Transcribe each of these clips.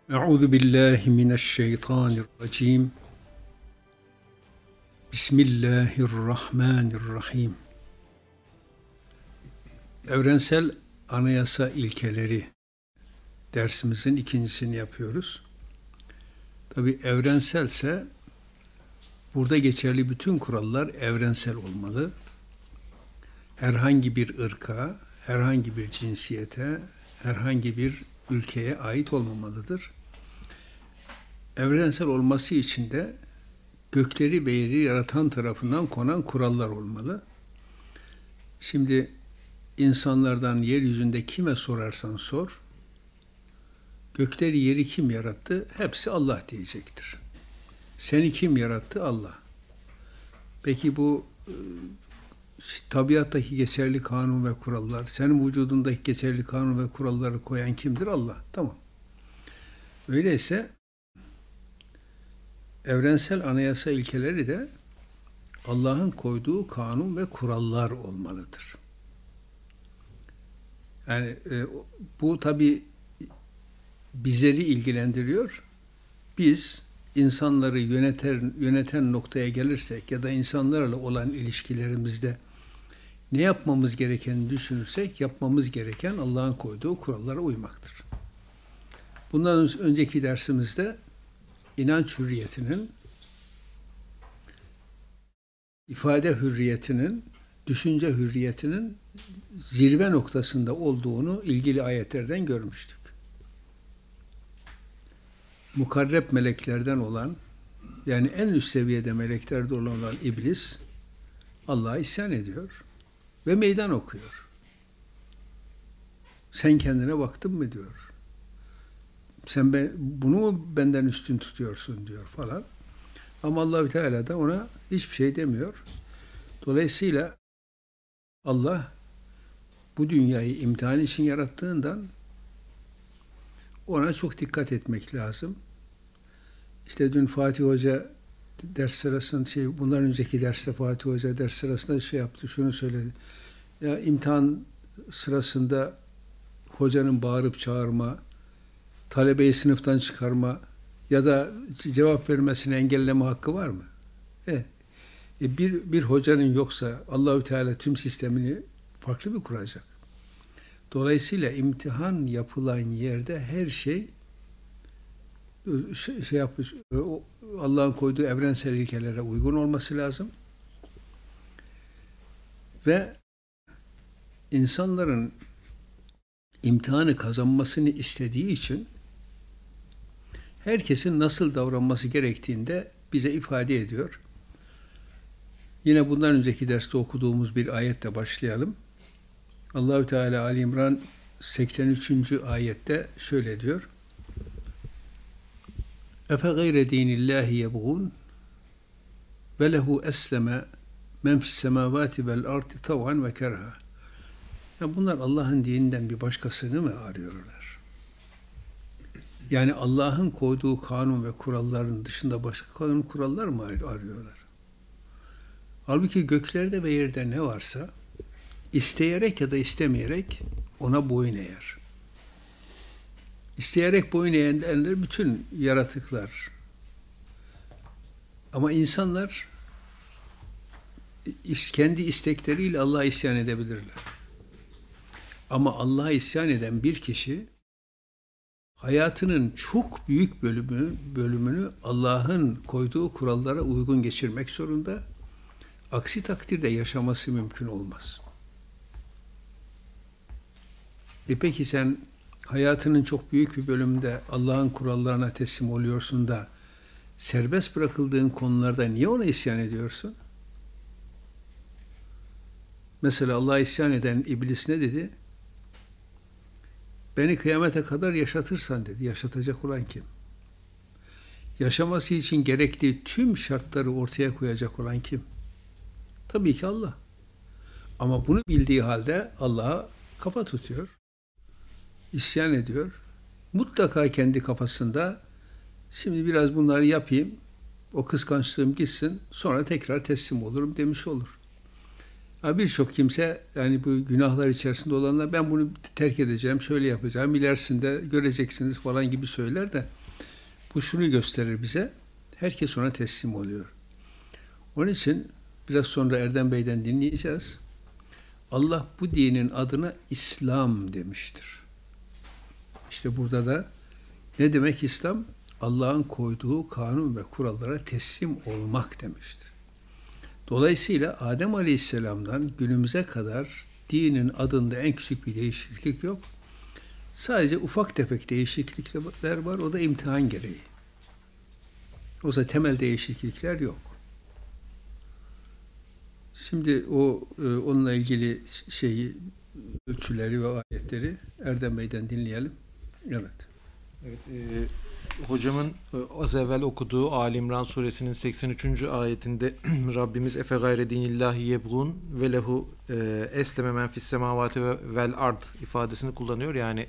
Euzu billahi mineşşeytanirracim. Bismillahirrahmanirrahim. Evrensel Anayasa İlkeleri dersimizin ikincisini yapıyoruz. Tabii evrenselse burada geçerli bütün kurallar evrensel olmalı. Herhangi bir ırka, herhangi bir cinsiyete, herhangi bir ülkeye ait olmamalıdır. Evrensel olması için de gökleri ve yeri yaratan tarafından konan kurallar olmalı. Şimdi insanlardan yeryüzünde kime sorarsan sor, gökleri yeri kim yarattı? Hepsi Allah diyecektir. Seni kim yarattı? Allah. Peki bu tabiattaki geçerli kanun ve kurallar, senin vücudundaki geçerli kanun ve kuralları koyan kimdir? Allah. Tamam. Öyleyse evrensel anayasa ilkeleri de Allah'ın koyduğu kanun ve kurallar olmalıdır. Yani bu tabii bizleri ilgilendiriyor. Biz insanları yöneten noktaya gelirsek ya da insanlarla olan ilişkilerimizde ne yapmamız gerekeni düşünürsek yapmamız gereken Allah'ın koyduğu kurallara uymaktır. Bundan önceki dersimizde inanç hürriyetinin, ifade hürriyetinin, düşünce hürriyetinin zirve noktasında olduğunu ilgili ayetlerden görmüştük. Mukarreb meleklerden olan, yani en üst seviyede meleklerde olan iblis, Allah'a isyan ediyor ve meydan okuyor. Sen kendine baktın mı diyor. Sen bunu mu benden üstün tutuyorsun diyor falan. Ama Allah-u Teala da ona hiçbir şey demiyor. Dolayısıyla Allah bu dünyayı imtihan için yarattığından ona çok dikkat etmek lazım. İşte dün Fatih Hoca ders sırasında bundan önceki derste Fatih Hoca ders sırasında yaptı, şunu söyledi. Ya imtihan sırasında hocanın bağırıp çağırma, talebeyi sınıftan çıkarma ya da cevap vermesini engelleme hakkı var mı? Bir hocanın yoksa Allahü Teala tüm sistemini farklı bir kuracak. Dolayısıyla imtihan yapılan yerde her şey yapmış, Allah'ın koyduğu evrensel ilkelere uygun olması lazım. Ve insanların imtihanı kazanmasını istediği için herkesin nasıl davranması gerektiğini de bize ifade ediyor. Yine bundan önceki derste okuduğumuz bir ayetle başlayalım. Allahü Teala Ali İmran 83. ayette şöyle diyor. Efe gayre dinillahi yebğun ve lehu esleme men fis semavati vel ardı tav'an ve kerha. Ya bunlar Allah'ın dininden bir başkasını mı arıyorlar? Yani Allah'ın koyduğu kanun ve kuralların dışında başka kanun kurallar mı arıyorlar? Halbuki göklerde ve yerde ne varsa isteyerek ya da istemeyerek ona boyun eğer. İsteyerek boyun eğenler bütün yaratıklar. Ama insanlar kendi istekleriyle Allah'a isyan edebilirler. Ama Allah'a isyan eden bir kişi hayatının çok büyük bölümünü Allah'ın koyduğu kurallara uygun geçirmek zorunda. Aksi takdirde yaşaması mümkün olmaz. Peki sen hayatının çok büyük bir bölümünde Allah'ın kurallarına teslim oluyorsun da serbest bırakıldığın konularda niye ona isyan ediyorsun? Mesela Allah'a isyan eden iblis ne dedi? Beni kıyamete kadar yaşatırsan dedi. Yaşatacak olan kim? Yaşaması için gerektiği tüm şartları ortaya koyacak olan kim? Tabii ki Allah. Ama bunu bildiği halde Allah'a kafa tutuyor. İsyan ediyor. Mutlaka kendi kafasında şimdi biraz bunları yapayım, o kıskançlığım gitsin, sonra tekrar teslim olurum demiş olur. Ha, birçok kimse yani bu günahlar içerisinde olanlar ben bunu terk edeceğim, şöyle yapacağım, ilerisinde göreceksiniz falan gibi söyler de bu şunu gösterir bize. Herkes ona teslim oluyor. Onun için biraz sonra Erdem Bey'den dinleyeceğiz. Allah bu dinin adına İslam demiştir. İşte burada da ne demek İslam? Allah'ın koyduğu kanun ve kurallara teslim olmak demiştir. Dolayısıyla Adem Aleyhisselam'dan günümüze kadar dinin adında en küçük bir değişiklik yok. Sadece ufak tefek değişiklikler var. O da imtihan gereği. Oysa temel değişiklikler yok. Şimdi onunla ilgili ölçüleri ve ayetleri Erdem Bey'den dinleyelim. Evet. Evet, hocamın az evvel okuduğu Ali İmran suresinin 83. ayetinde Rabbimiz efe gayre dinillahi yebgun ve lehu esleme men fis semavati vel ard ifadesini kullanıyor. Yani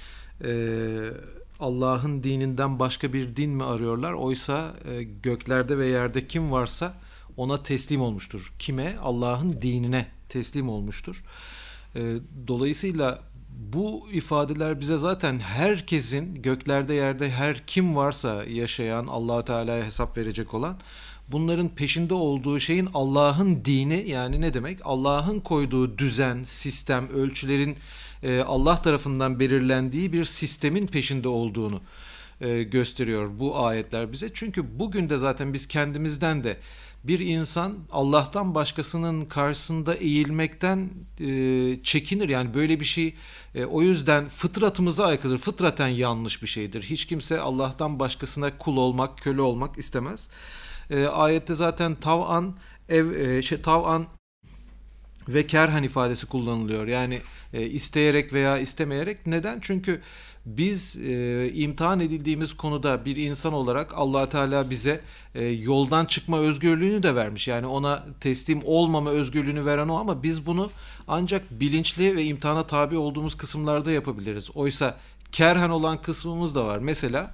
Allah'ın dininden başka bir din mi arıyorlar? Oysa göklerde ve yerde kim varsa ona teslim olmuştur. Kime? Allah'ın dinine teslim olmuştur. Dolayısıyla bu ifadeler bize zaten herkesin göklerde yerde her kim varsa yaşayan, Allah Teala'ya hesap verecek olan, bunların peşinde olduğu şeyin Allah'ın dini, yani ne demek? Allah'ın koyduğu düzen, sistem, ölçülerin Allah tarafından belirlendiği bir sistemin peşinde olduğunu gösteriyor bu ayetler bize. Çünkü bugün de zaten biz kendimizden de bir insan Allah'tan başkasının karşısında eğilmekten çekinir. Yani böyle bir şey o yüzden fıtratımıza aykırıdır. Fıtraten yanlış bir şeydir. Hiç kimse Allah'tan başkasına kul olmak, köle olmak istemez. Ayette zaten tav'an ve kerhen ifadesi kullanılıyor. Yani isteyerek veya istemeyerek. Neden? Çünkü biz imtihan edildiğimiz konuda bir insan olarak Allah Teala bize yoldan çıkma özgürlüğünü de vermiş. Yani ona teslim olmama özgürlüğünü veren o, ama biz bunu ancak bilinçli ve imtihana tabi olduğumuz kısımlarda yapabiliriz. Oysa kerhen olan kısmımız da var. Mesela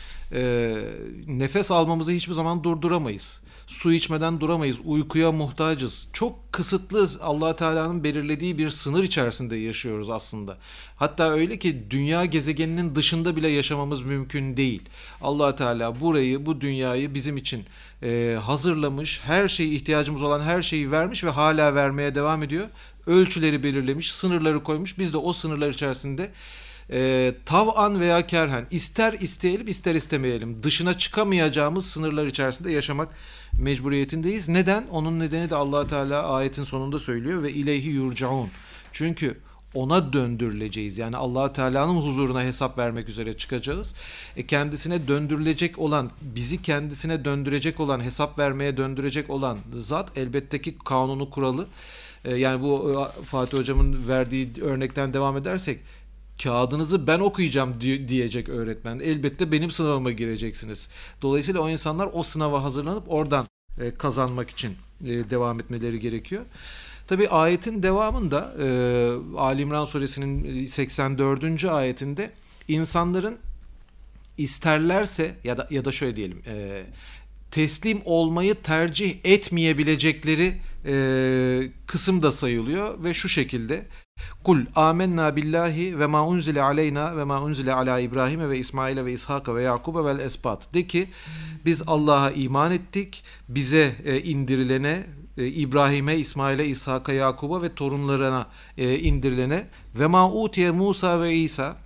nefes almamızı hiçbir zaman durduramayız. Su içmeden duramayız. Uykuya muhtacız. Çok kısıtlı, Allah Teala'nın belirlediği bir sınır içerisinde yaşıyoruz aslında. Hatta öyle ki dünya gezegeninin dışında bile yaşamamız mümkün değil. Allah Teala bu dünyayı bizim için hazırlamış. Her şeyi, ihtiyacımız olan her şeyi vermiş ve hala vermeye devam ediyor. Ölçüleri belirlemiş, sınırları koymuş. Biz de o sınırlar içerisinde tav'an veya kerhen, ister isteyelim ister istemeyelim, dışına çıkamayacağımız sınırlar içerisinde yaşamak mecburiyetindeyiz. Neden? Onun nedeni de Allah Teala ayetin sonunda söylüyor ve ileyhi yurcaun. Çünkü ona döndürüleceğiz. Yani Allah Teala'nın huzuruna hesap vermek üzere çıkacağız. Kendisine döndürülecek olan, bizi kendisine döndürecek olan, hesap vermeye döndürecek olan zat elbette ki kanunu, kuralı. Yani bu Fatih Hocam'ın verdiği örnekten devam edersek, kağıdınızı ben okuyacağım diyecek öğretmen. Elbette benim sınavıma gireceksiniz. Dolayısıyla o insanlar o sınava hazırlanıp oradan kazanmak için devam etmeleri gerekiyor. Tabi ayetin devamında Ali İmran suresinin 84. ayetinde insanların isterlerse ya da şöyle diyelim, teslim olmayı tercih etmeyebilecekleri kısım da sayılıyor ve şu şekilde: Kul amennâ billahi ve ma unzile aleyna ve ma unzile ala İbrahim ve İsmail ve İshak ve Yakub vel esbat. De ki biz Allah'a iman ettik, bize indirilene, İbrahim'e, İsmail'e, İshak'a, Yakub'a ve torunlarına indirilene ve ma utiye Musa ve İsa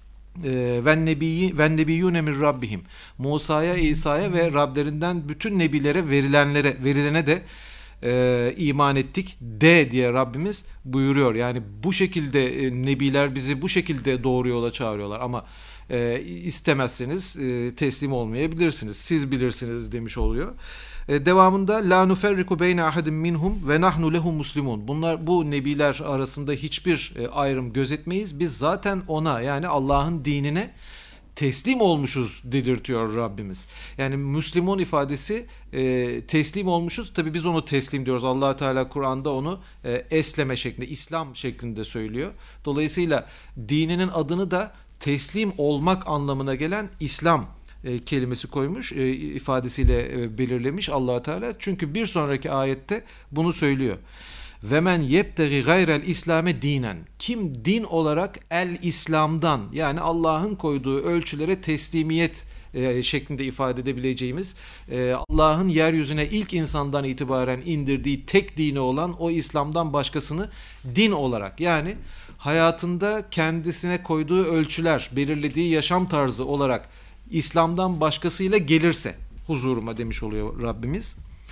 ve nebiyyune min rabbihim. Musa'ya, İsa'ya ve Rablerinden bütün nebilere verilene de iman ettik de diye Rabbimiz buyuruyor. Yani bu şekilde nebiler bizi bu şekilde doğru yola çağırıyorlar, ama istemezseniz teslim olmayabilirsiniz. Siz bilirsiniz demiş oluyor. Devamında la nuferriku beyne ahadin minhum ve nahnu lehu muslimun. Bu nebiler arasında hiçbir ayrım gözetmeyiz. Biz zaten ona, yani Allah'ın dinine teslim olmuşuz dedirtiyor Rabbimiz. Yani Müslüman ifadesi teslim olmuşuz. Tabii biz onu teslim diyoruz. Allah Teala Kur'an'da onu esleme şeklinde, İslam şeklinde söylüyor. Dolayısıyla dininin adını da teslim olmak anlamına gelen İslam kelimesi koymuş, ifadesiyle belirlemiş Allah Teala. Çünkü bir sonraki ayette bunu söylüyor. Ve men yebtegi gayrel İslame dinen. Kim din olarak el İslam'dan, yani Allah'ın koyduğu ölçülere teslimiyet şeklinde ifade edebileceğimiz, Allah'ın yeryüzüne ilk insandan itibaren indirdiği tek dini olan o İslam'dan başkasını din olarak, yani hayatında kendisine koyduğu ölçüler, belirlediği yaşam tarzı olarak İslam'dan başkasıyla gelirse huzuruma demiş oluyor Rabbimiz.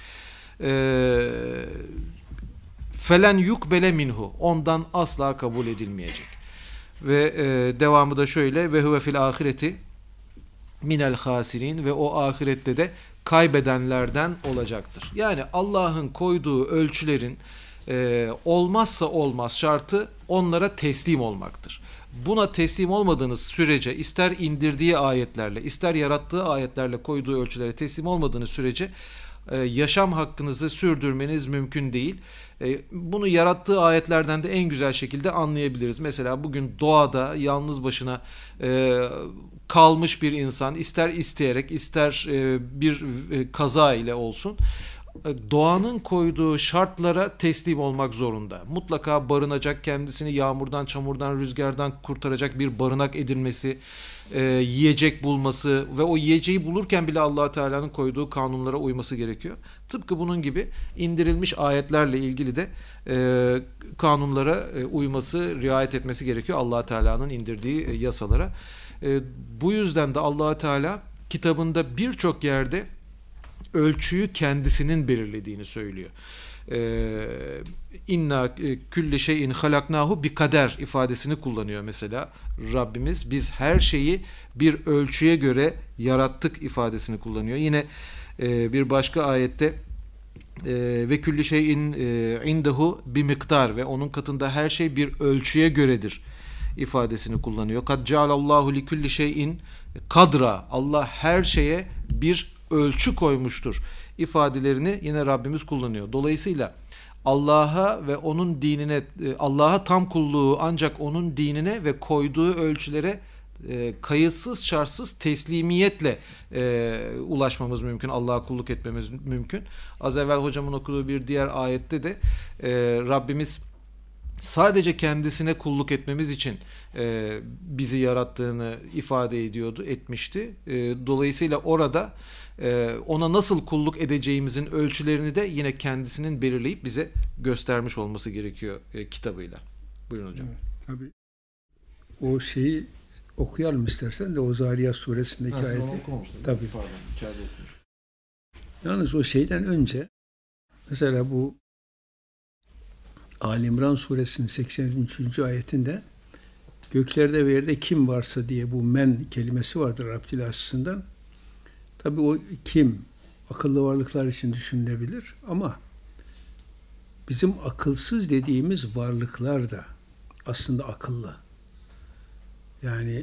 Felen yukbele minhu, ondan asla kabul edilmeyecek. Ve devamı da şöyle: ve huve fil ahireti minel hasirin, ve o ahirette de kaybedenlerden olacaktır. Yani Allah'ın koyduğu ölçülerin olmazsa olmaz şartı onlara teslim olmaktır. Buna teslim olmadığınız sürece, ister indirdiği ayetlerle, ister yarattığı ayetlerle koyduğu ölçülere teslim olmadığınız sürece yaşam hakkınızı sürdürmeniz mümkün değil. Bunu yarattığı ayetlerden de en güzel şekilde anlayabiliriz. Mesela bugün doğada yalnız başına kalmış bir insan, ister isteyerek, ister bir kaza ile olsun, doğanın koyduğu şartlara teslim olmak zorunda. Mutlaka barınacak, kendisini yağmurdan, çamurdan, rüzgardan kurtaracak bir barınak edinmesi, yiyecek bulması ve o yiyeceği bulurken bile Allah Teala'nın koyduğu kanunlara uyması gerekiyor. Tıpkı bunun gibi indirilmiş ayetlerle ilgili de kanunlara uyması, riayet etmesi gerekiyor Allah Teala'nın indirdiği yasalara. Bu yüzden de Allah Teala kitabında birçok yerde ölçüyü kendisinin belirlediğini söylüyor. İnna külli şeyin halaknahu bi kader ifadesini kullanıyor mesela Rabbimiz. Biz her şeyi bir ölçüye göre yarattık ifadesini kullanıyor. Yine bir başka ayette ve külli şeyin indehu bi miktar, ve onun katında her şey bir ölçüye göredir ifadesini kullanıyor. Kad cealallahu li kulli şeyin kadra, Allah her şeye bir ölçü koymuştur ifadelerini yine Rabbimiz kullanıyor. Dolayısıyla Allah'a ve onun dinine, Allah'a tam kulluğu ancak onun dinine ve koyduğu ölçülere kayıtsız şartsız teslimiyetle ulaşmamız mümkün. Allah'a kulluk etmemiz mümkün. Az evvel hocamın okuduğu bir diğer ayette de Rabbimiz sadece kendisine kulluk etmemiz için bizi yarattığını ifade etmişti. Dolayısıyla orada ona nasıl kulluk edeceğimizin ölçülerini de yine kendisinin belirleyip bize göstermiş olması gerekiyor kitabıyla. Buyurun hocam. Tabii. O şeyi okuyalım istersen de, o Zariyat suresindeki ayeti. Tabii. Pardon, içeride okumuş. Yalnız o şeyden önce mesela bu Ali İmran suresinin 83. ayetinde göklerde ve yerde kim varsa diye bu men kelimesi vardır Arap dili açısından. Tabii o kim akıllı varlıklar için düşünülebilir ama bizim akılsız dediğimiz varlıklar da aslında akıllı. Yani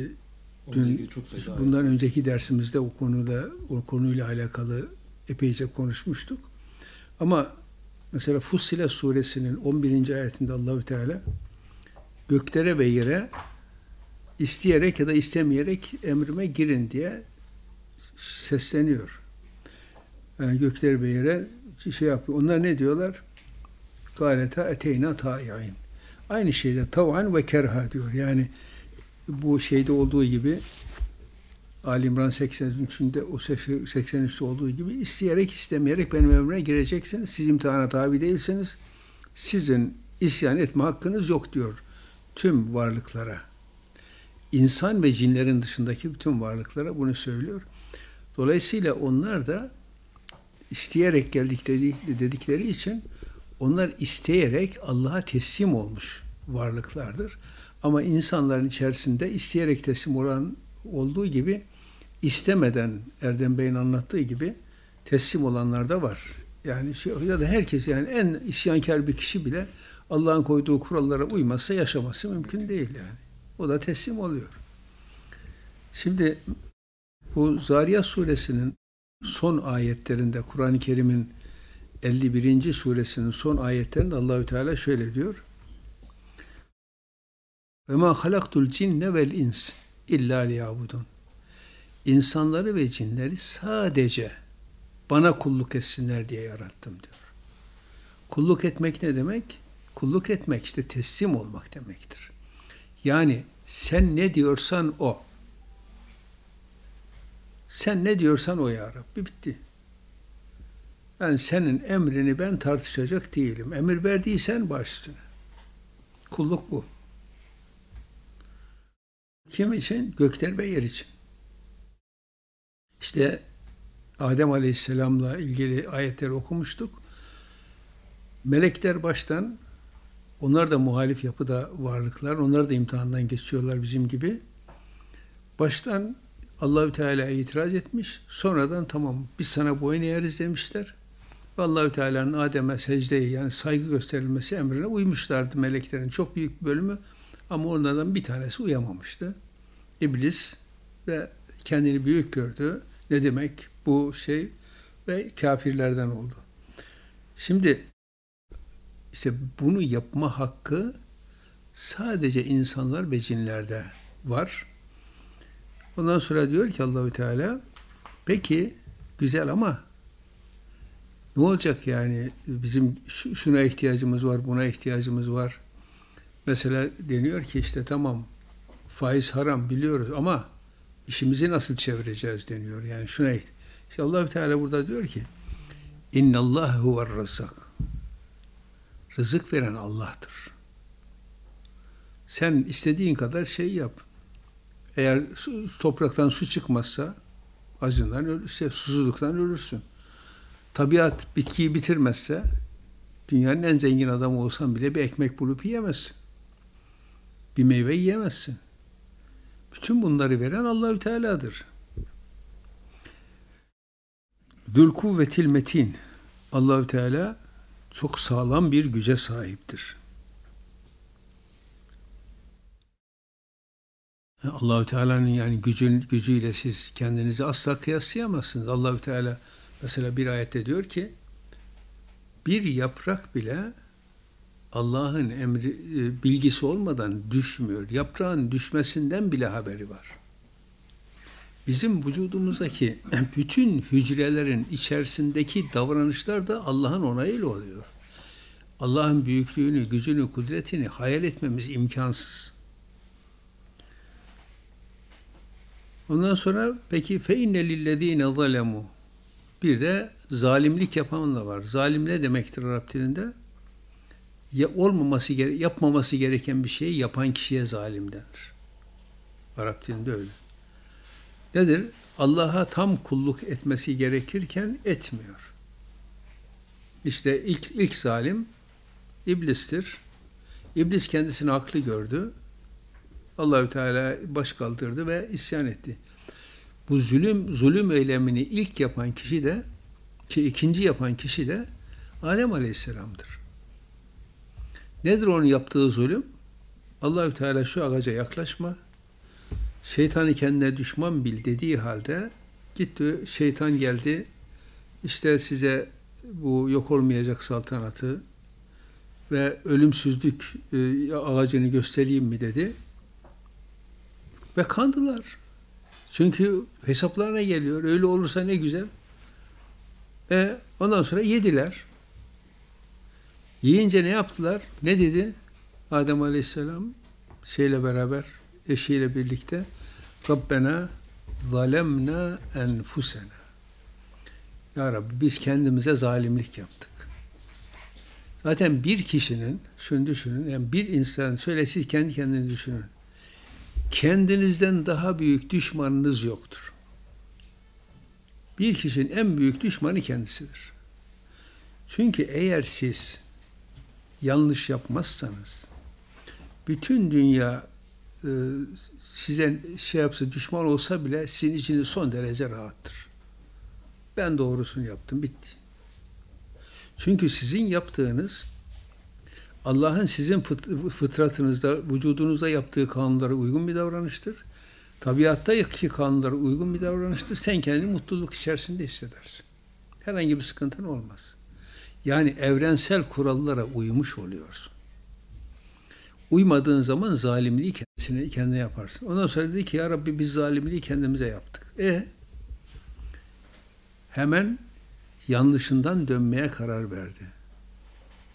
bundan önceki dersimizde o konuyla alakalı epeyce konuşmuştuk. Ama mesela Fussilet suresinin 11. ayetinde Allahü Teala göklere ve yere isteyerek ya da istemeyerek emrime girin diye sesleniyor. Yani göklere ve yere şey yapıyor. Onlar ne diyorlar? Galeta eteyna ta'i'in. Aynı şeyde tav'an ve kerha diyor. Yani bu şeyde olduğu gibi, Ali İmran 83'ünde, o 83'te olduğu gibi isteyerek istemeyerek benim emrime gireceksiniz. Siz imtihana tabi değilseniz sizin isyan etme hakkınız yok diyor tüm varlıklara. İnsan ve cinlerin dışındaki bütün varlıklara bunu söylüyor. Dolayısıyla onlar da isteyerek geldik dedikleri için onlar isteyerek Allah'a teslim olmuş varlıklardır. Ama insanların içerisinde isteyerek teslim olan olduğu gibi istemeden, Erdem Bey'in anlattığı gibi teslim olanlar da var. Yani ya da herkes, yani en isyankar bir kişi bile Allah'ın koyduğu kurallara uymazsa yaşaması mümkün değil yani. O da teslim oluyor. Şimdi bu Zariyat suresinin son ayetlerinde, Kur'an-ı Kerim'in 51. suresinin son ayetlerinde Allahü Teala şöyle diyor: "Ve ma halaktul cinne vel ins illa liyabudun." İnsanları ve cinleri sadece bana kulluk etsinler diye yarattım diyor. Kulluk etmek ne demek? Kulluk etmek işte teslim olmak demektir. Yani sen ne diyorsan o. Sen ne diyorsan o ya Rabbi, bitti. Ben senin emrini ben tartışacak değilim. Emir verdiysen baş üstüne. Kulluk bu. Kim için? Gökler ve yer için. İşte Adem Aleyhisselam'la ilgili ayetleri okumuştuk. Melekler baştan, onlar da muhalif yapıda varlıklar, onlar da imtihandan geçiyorlar bizim gibi. Baştan Allahü Teala'ya itiraz etmiş, sonradan tamam biz sana boyun eğeriz demişler. Ve Allahü Teala'nın Adem'e secdeyi, yani saygı gösterilmesi emrine uymuşlardı meleklerin çok büyük bir bölümü. Ama onlardan bir tanesi uyamamıştı. İblis ve kendini büyük gördü. Ne demek bu şey? Ve kafirlerden oldu. Şimdi işte bunu yapma hakkı sadece insanlar ve cinlerde var. Ondan sonra diyor ki Allahü Teala, peki güzel ama ne olacak yani, bizim şuna ihtiyacımız var, buna ihtiyacımız var. Mesela deniyor ki işte tamam faiz haram biliyoruz ama işimizi nasıl çevireceğiz deniyor. Yani şuna işte Allahü Teala burada diyor ki İnnallâhe huver razzak. Rızık veren Allah'tır. Sen istediğin kadar şey yap. Eğer topraktan su çıkmazsa acından susuzluktan ölürsün. Tabiat bitkiyi bitirmezse dünyanın en zengin adamı olsan bile bir ekmek bulup yiyemezsin. Bir meyve yiyemezsin. Bütün bunları veren Allahü Teala'dır. Zul kuvvetil metin. Allahü Teala çok sağlam bir güce sahiptir. Allahü Teala'nın yani gücüyle siz kendinizi asla kıyaslayamazsınız. Allahü Teala mesela bir ayette diyor ki bir yaprak bile Allah'ın emri bilgisi olmadan düşmüyor. Yaprağın düşmesinden bile haberi var. Bizim vücudumuzdaki bütün hücrelerin içerisindeki davranışlar da Allah'ın onayıyla oluyor. Allah'ın büyüklüğünü, gücünü, kudretini hayal etmemiz imkansız. Ondan sonra peki fe inne lillezine zalemu. Bir de zalimlik yapan da var. Zalim ne demektir Arap dilinde? Yapmaması gereken bir şeyi yapan kişiye zalim denir. Arap dilinde öyle. Nedir? Allah'a tam kulluk etmesi gerekirken etmiyor. İşte ilk zalim İblis'tir. İblis kendisini haklı gördü. Allahü Teala baş kaldırdı ve isyan etti. Bu zulüm eylemini ilk yapan kişi de ikinci yapan kişi de Adem Aleyhisselam'dır. Nedir onun yaptığı zulüm? Allahü Teala şu ağaca yaklaşma, şeytanı kendine düşman bil dediği halde gitti, şeytan geldi, işte size bu yok olmayacak saltanatı ve ölümsüzlük ağacını göstereyim mi dedi. Ve kandılar. Çünkü hesaplarına geliyor. Öyle olursa ne güzel. Ondan sonra yediler. Yiyince ne yaptılar? Ne dedi? Adem Aleyhisselam beraber, eşiyle birlikte Rabbena zalemna enfusena. Ya Rabbi biz kendimize zalimlik yaptık. Zaten bir kişinin, şunu düşünün, yani bir insan, şöyle siz kendi kendinizi düşünün. Kendinizden daha büyük düşmanınız yoktur. Bir kişinin en büyük düşmanı kendisidir. Çünkü eğer siz yanlış yapmazsanız, bütün dünya size yapsa, düşman olsa bile sizin içiniz son derece rahattır. Ben doğrusunu yaptım, bitti. Çünkü sizin yaptığınız Allah'ın sizin fıtratınızda, vücudunuzda yaptığı kanunlara uygun bir davranıştır. Tabiattaki kanunlara uygun bir davranıştır. Sen kendini mutluluk içerisinde hissedersin. Herhangi bir sıkıntın olmaz. Yani evrensel kurallara uymuş oluyorsun. Uymadığın zaman zalimliği kendine yaparsın. Ondan sonra dedi ki ya Rabbi biz zalimliği kendimize yaptık. Hemen yanlışından dönmeye karar verdi.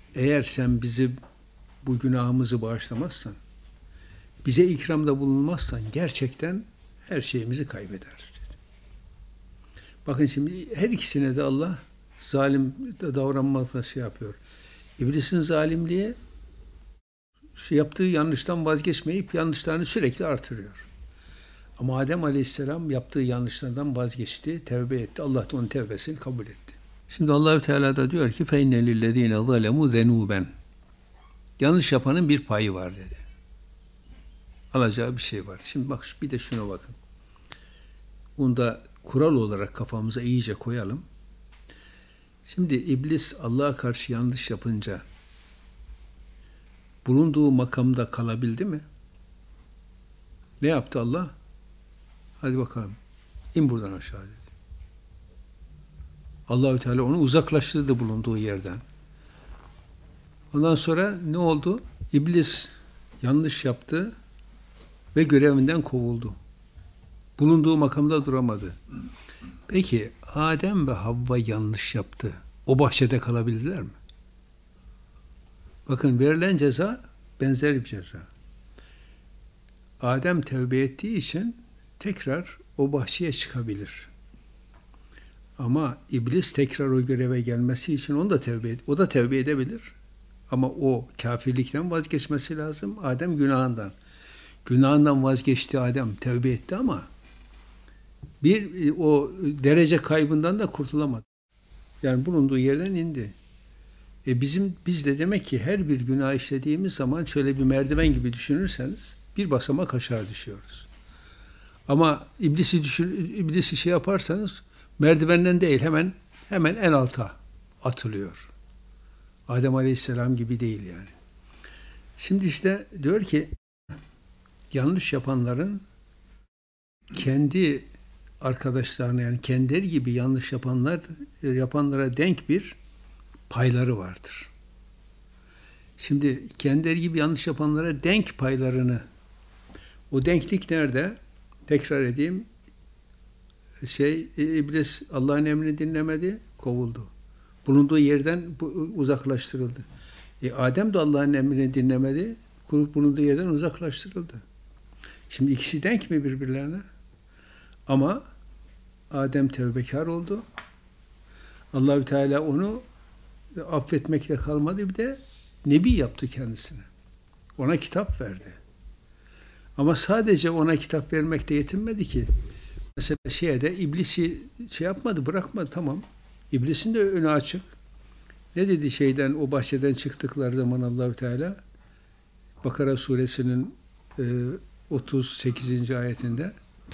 eğer sen bizi bu günahımızı bağışlamazsan, bize ikramda bulunmazsan gerçekten her şeyimizi kaybederiz dedi. Bakın şimdi her ikisine de Allah zalim davranmakla şey yapıyor. İblisin zalimliği yaptığı yanlıştan vazgeçmeyip yanlışlarını sürekli artırıyor. Ama Adem Aleyhisselam yaptığı yanlışlardan vazgeçti, tevbe etti. Allah da onun tevbesini kabul etti. Şimdi Allahü Teala da diyor ki فَاِنَّ لِلَّذ۪ينَ ظَلَمُوا ذَنُوبًا yanlış yapanın bir payı var dedi. Alacağı bir şey var. Şimdi bak bir de şuna bakın. Bunu da kural olarak kafamıza iyice koyalım. Şimdi iblis Allah'a karşı yanlış yapınca bulunduğu makamda kalabildi mi? Ne yaptı Allah? Hadi bakalım. İn buradan aşağı dedi. Allahü Teala onu uzaklaştırdı bulunduğu yerden. Ondan sonra ne oldu? İblis yanlış yaptı ve görevinden kovuldu. Bulunduğu makamda duramadı. Peki Adem ve Havva yanlış yaptı. O bahçede kalabildiler mi? Bakın verilen ceza benzer bir ceza. Adem tevbe ettiği için tekrar o bahçeye çıkabilir. Ama iblis tekrar o göreve gelmesi için o da tevbe edebilir. Ama o kafirlikten vazgeçmesi lazım. Adem günahından. Günahından vazgeçti Adem, tevbe etti ama o derece kaybından da kurtulamadı. Yani bulunduğu yerden indi. Biz de demek ki her bir günah işlediğimiz zaman şöyle bir merdiven gibi düşünürseniz bir basamak aşağı düşüyoruz. Ama iblisi şey yaparsanız merdivenden değil hemen en alta atılıyor. Adem Aleyhisselam gibi değil yani. Şimdi işte diyor ki yanlış yapanların kendi arkadaşlarına yani kendileri gibi yanlış yapanlara denk bir payları vardır. Şimdi kendileri gibi yanlış yapanlara denk paylarını o denklik nerede? Tekrar edeyim. İblis Allah'ın emrini dinlemedi, kovuldu. Bulunduğu yerden uzaklaştırıldı. Adem de Allah'ın emrini dinlemedi, bulunduğu yerden uzaklaştırıldı. Şimdi ikisi denk mi birbirlerine? Ama Adem tevbekar oldu. Allahü Teala onu affetmekle kalmadı, bir de nebi yaptı kendisine. Ona kitap verdi. Ama sadece ona kitap vermekte yetinmedi ki. Mesela iblisi yapmadı, bırakmadı, tamam. İblisin de önü açık. Ne dedi o bahçeden çıktıkları zaman Allahü Teala? Bakara suresinin 38. ayetinde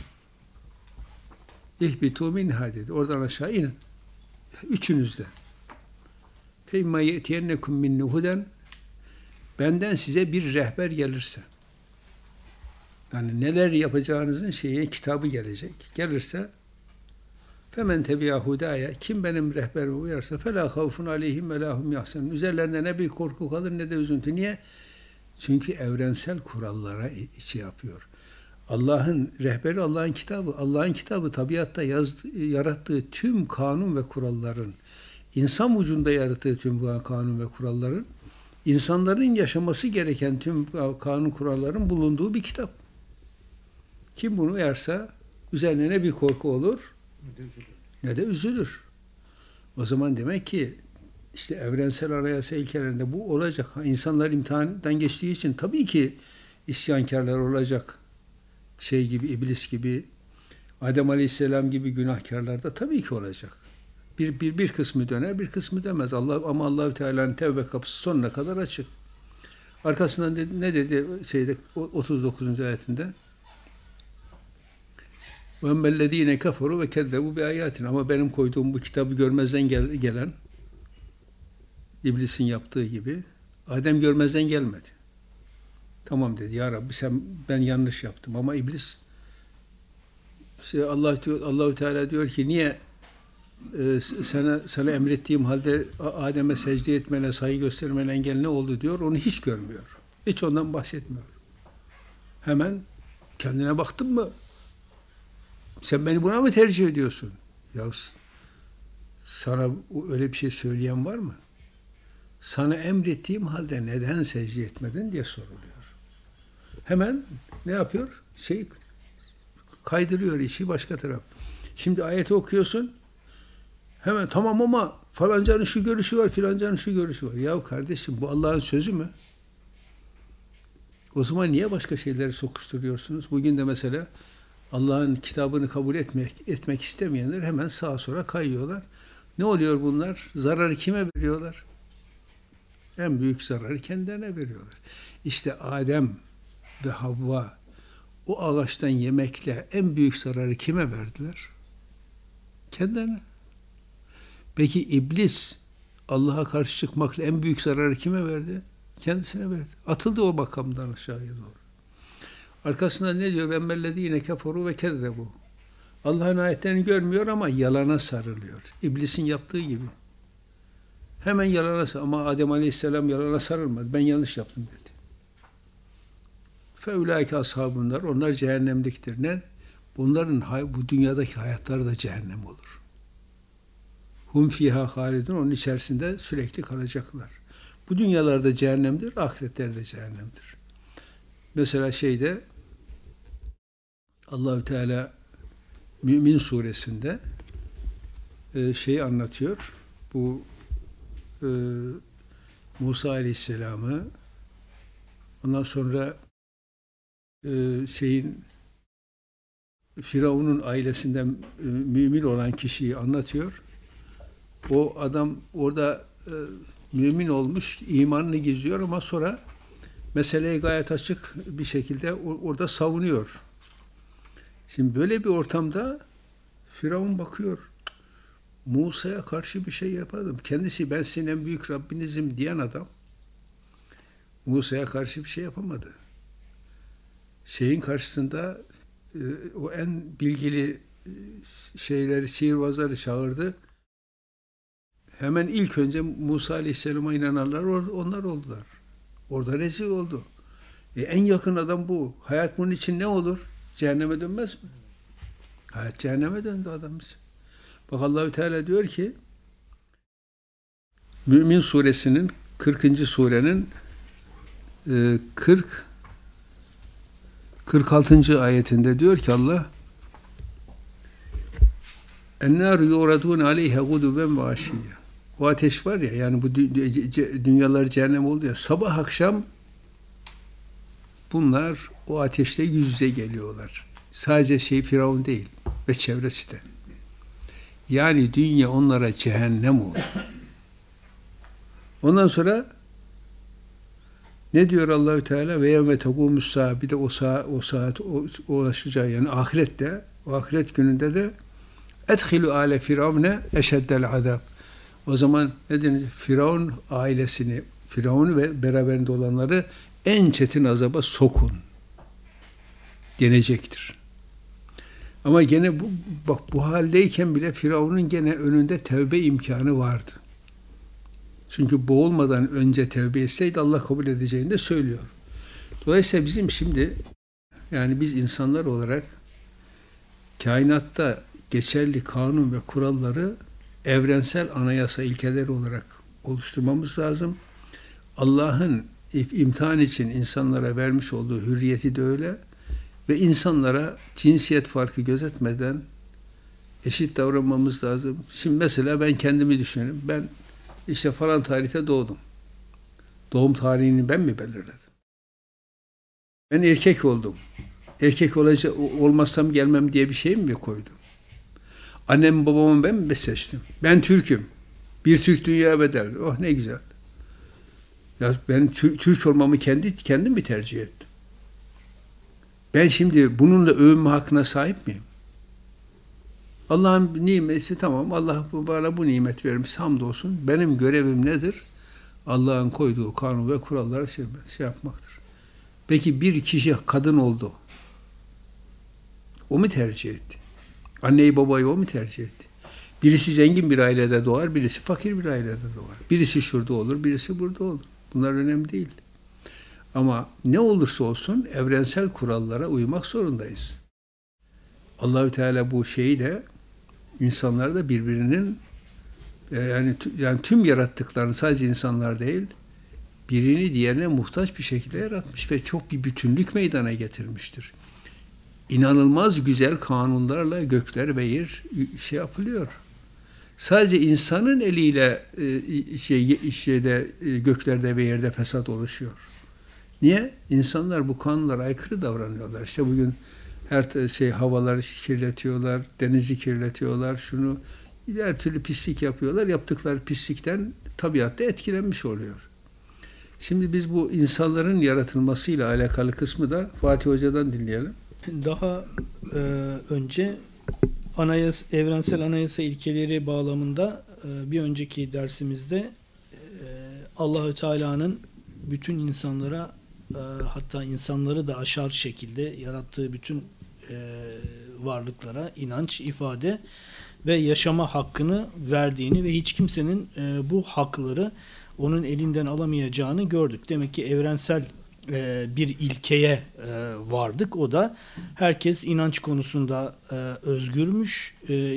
İhbitu minha dedi. Oradan aşağı inin. Üçünüz de. فَاِمَّا يَتِيَنَّكُمْ مِنْ نُهُدًا benden size bir rehber gelirse, yani neler yapacağınızın kitabı gelecek. Gelirse فَمَنْ تَبِيَا هُدَايَ kim benim rehberime uyarsa فَلَا خَوْفٌ عَلَيْهِمْ وَلَا هُمْ يَحْزَنُونَ üzerlerinde ne bir korku kalır ne de üzüntü. Niye? Çünkü evrensel kurallara yapıyor. Allah'ın rehberi Allah'ın kitabı. Allah'ın kitabı tabiatta yarattığı tüm kanun ve kuralların, insan vücudunda yarattığı tüm kanun ve kuralların, insanların yaşaması gereken tüm kanun kuralların bulunduğu bir kitap. Kim bunu uyarsa üzerine ne bir korku olur ne de üzülür. O zaman demek ki işte evrensel anayasa ilkelerinde bu olacak. İnsanlar imtihandan geçtiği için tabii ki isyankarlar olacak. Gibi, iblis gibi, Adem Aleyhisselam gibi günahkarlar da tabii ki olacak. Bir kısmı döner, bir kısmı dönmez. Ama Allahü Teala'nın tevbe kapısı sonuna kadar açık. Arkasından ne dedi 39. ayetinde? وَاَمَّا الَّذ۪ينَ كَفَرُوا وَكَذَّبُوا بِآيَاتِنَا ama benim koyduğum bu kitabı görmezden gelen iblisin yaptığı gibi Adem görmezden gelmedi. Tamam dedi ya Rabbi ben yanlış yaptım ama iblis Allahü Teala diyor ki niye sana emrettiğim halde Adem'e secde etmene, saygı göstermene engel ne oldu diyor. Onu hiç görmüyor. Hiç ondan bahsetmiyor. Hemen kendine baktın mı? Sen beni buna mı tercih ediyorsun? Ya sana öyle bir şey söyleyen var mı? sana emrettiğim halde neden secde etmedin diye soruluyor. Hemen ne yapıyor? Kaydırıyor işi başka taraf. Şimdi ayeti okuyorsun. Hemen tamam ama falancanın şu görüşü var, filancanın şu görüşü var. Ya kardeşim bu Allah'ın sözü mü? O zaman niye başka şeyleri sokuşturuyorsunuz? Bugün de mesela Allah'ın kitabını kabul etmek istemeyenler hemen sağa sola kayıyorlar. Ne oluyor bunlar? Zararı kime veriyorlar? En büyük zararı kendilerine veriyorlar. İşte Adem ve Havva o ağaçtan yemekle en büyük zararı kime verdiler? Kendilerine. Peki iblis Allah'a karşı çıkmakla en büyük zararı kime verdi? Kendisine verdi. Atıldı o makamdan aşağıya doğru. Arkasından ne diyor? Emmellezîne keferû ve kezzebû. Allah'ın ayetlerini görmüyor ama yalana sarılıyor. İblisin yaptığı gibi. Hemen yalana sarılıyor. Ama Adem Aleyhisselam yalana sarılmadı. Ben yanlış yaptım dedi. Feulaike ashabunlar. Onlar cehennemliktir. Ne? Bunların bu dünyadaki hayatları da cehennem olur. Hum fiha halidun. Onun içerisinde sürekli kalacaklar. Bu dünyalarda cehennemdir, ahiretlerde cehennemdir. Mesela Allahü Teala Mümin suresinde anlatıyor. Bu Musa Aleyhisselam'ı, ondan sonra Firavun'un ailesinden mümin olan kişiyi anlatıyor. O adam orada mümin olmuş, imanını gizliyor ama sonra meseleyi gayet açık bir şekilde orada savunuyor. Şimdi böyle bir ortamda Firavun bakıyor. Musa'ya karşı bir şey yapmadım. Kendisi ben senin en büyük Rabbinizim diyen adam Musa'ya karşı bir şey yapamadı. Karşısında o en bilgili sihirbazları çağırdı. Hemen ilk önce Musa Aleyhisselam'a inananlar onlar oldular. Orada rezil oldu. En yakın adam bu. Hayat bunun için ne olur? Cehenneme dönmez mi? Hayat cehenneme döndü adamız. Bak Allahü Teala diyor ki Mümin suresinin 40. surenin 46. ayetinde diyor ki Allah Ennâru yuradûne aleyhe guduben ve aşiyye. O ateş var ya, yani bu dünyalar cehennem oldu ya, sabah akşam bunlar o ateşte yüz yüze geliyorlar. Sadece Firavun değil ve çevresi de. Yani dünya onlara cehennem oldu. Ondan sonra ne diyor Allahü Teala? Ve yevme tekûmus sâ, bir de o saat ulaşacağı, yani ahirette, o ahiret gününde de edhilu ale firavne eşeddel azab. O zaman ne denir? Firavun ailesini, Firavun ve beraberinde olanları en çetin azaba sokun denecektir. Ama gene bu haldeyken bile Firavun'un gene önünde tevbe imkanı vardı. Çünkü boğulmadan önce tevbe etseydi Allah kabul edeceğini de söylüyor. Dolayısıyla bizim şimdi, yani biz insanlar olarak kainatta geçerli kanun ve kuralları evrensel anayasa ilkeleri olarak oluşturmamız lazım. Allah'ın imtihan için insanlara vermiş olduğu hürriyeti de öyle ve insanlara cinsiyet farkı gözetmeden eşit davranmamız lazım. Şimdi mesela ben kendimi düşünelim. Ben işte falan tarihte doğdum. Doğum tarihini ben mi belirledim? Ben erkek oldum. Erkek olmazsam gelmem diye bir şey mi koydum? Annem babamı ben mi seçtim? Ben Türk'üm. Bir Türk dünya bedel. Oh ne güzel. Ya ben Türk olmamı kendim mi tercih ettim? Ben şimdi bununla övünme hakkına sahip miyim? Allah'ın nimeti tamam. Allah bana bu nimet vermiş. Hamdolsun. Benim görevim nedir? Allah'ın koyduğu kanun ve kuralları yapmaktır. Peki bir kişi kadın oldu. O mu tercih etti? Anneyi babayı o mu tercih etti? Birisi zengin bir ailede doğar, birisi fakir bir ailede doğar. Birisi şurada olur, birisi burada olur. Bunlar önemli değil. Ama ne olursa olsun evrensel kurallara uymak zorundayız. Allahü Teala bu şeyi de, insanları da birbirinin Yani tüm yarattıklarını, sadece insanlar değil, birini diğerine muhtaç bir şekilde yaratmış ve çok bir bütünlük meydana getirmiştir. İnanılmaz güzel kanunlarla gökler ve yer yapılıyor. Sadece insanın eliyle göklerde ve yerde fesat oluşuyor. Niye? İnsanlar bu kanunlara aykırı davranıyorlar. İşte bugün havaları kirletiyorlar, denizi kirletiyorlar, her türlü pislik yapıyorlar. Yaptıkları pislikten tabiatta etkilenmiş oluyor. Şimdi biz bu insanların yaratılmasıyla alakalı kısmı da Fatih Hoca'dan dinleyelim. Daha önce evrensel anayasa ilkeleri bağlamında bir önceki dersimizde Allahü Teala'nın bütün insanlara hatta insanları da aşar şekilde yarattığı bütün varlıklara inanç, ifade ve yaşama hakkını verdiğini ve hiç kimsenin bu hakları onun elinden alamayacağını gördük. Demek ki evrensel bir ilkeye vardık. O da herkes inanç konusunda özgürmüş,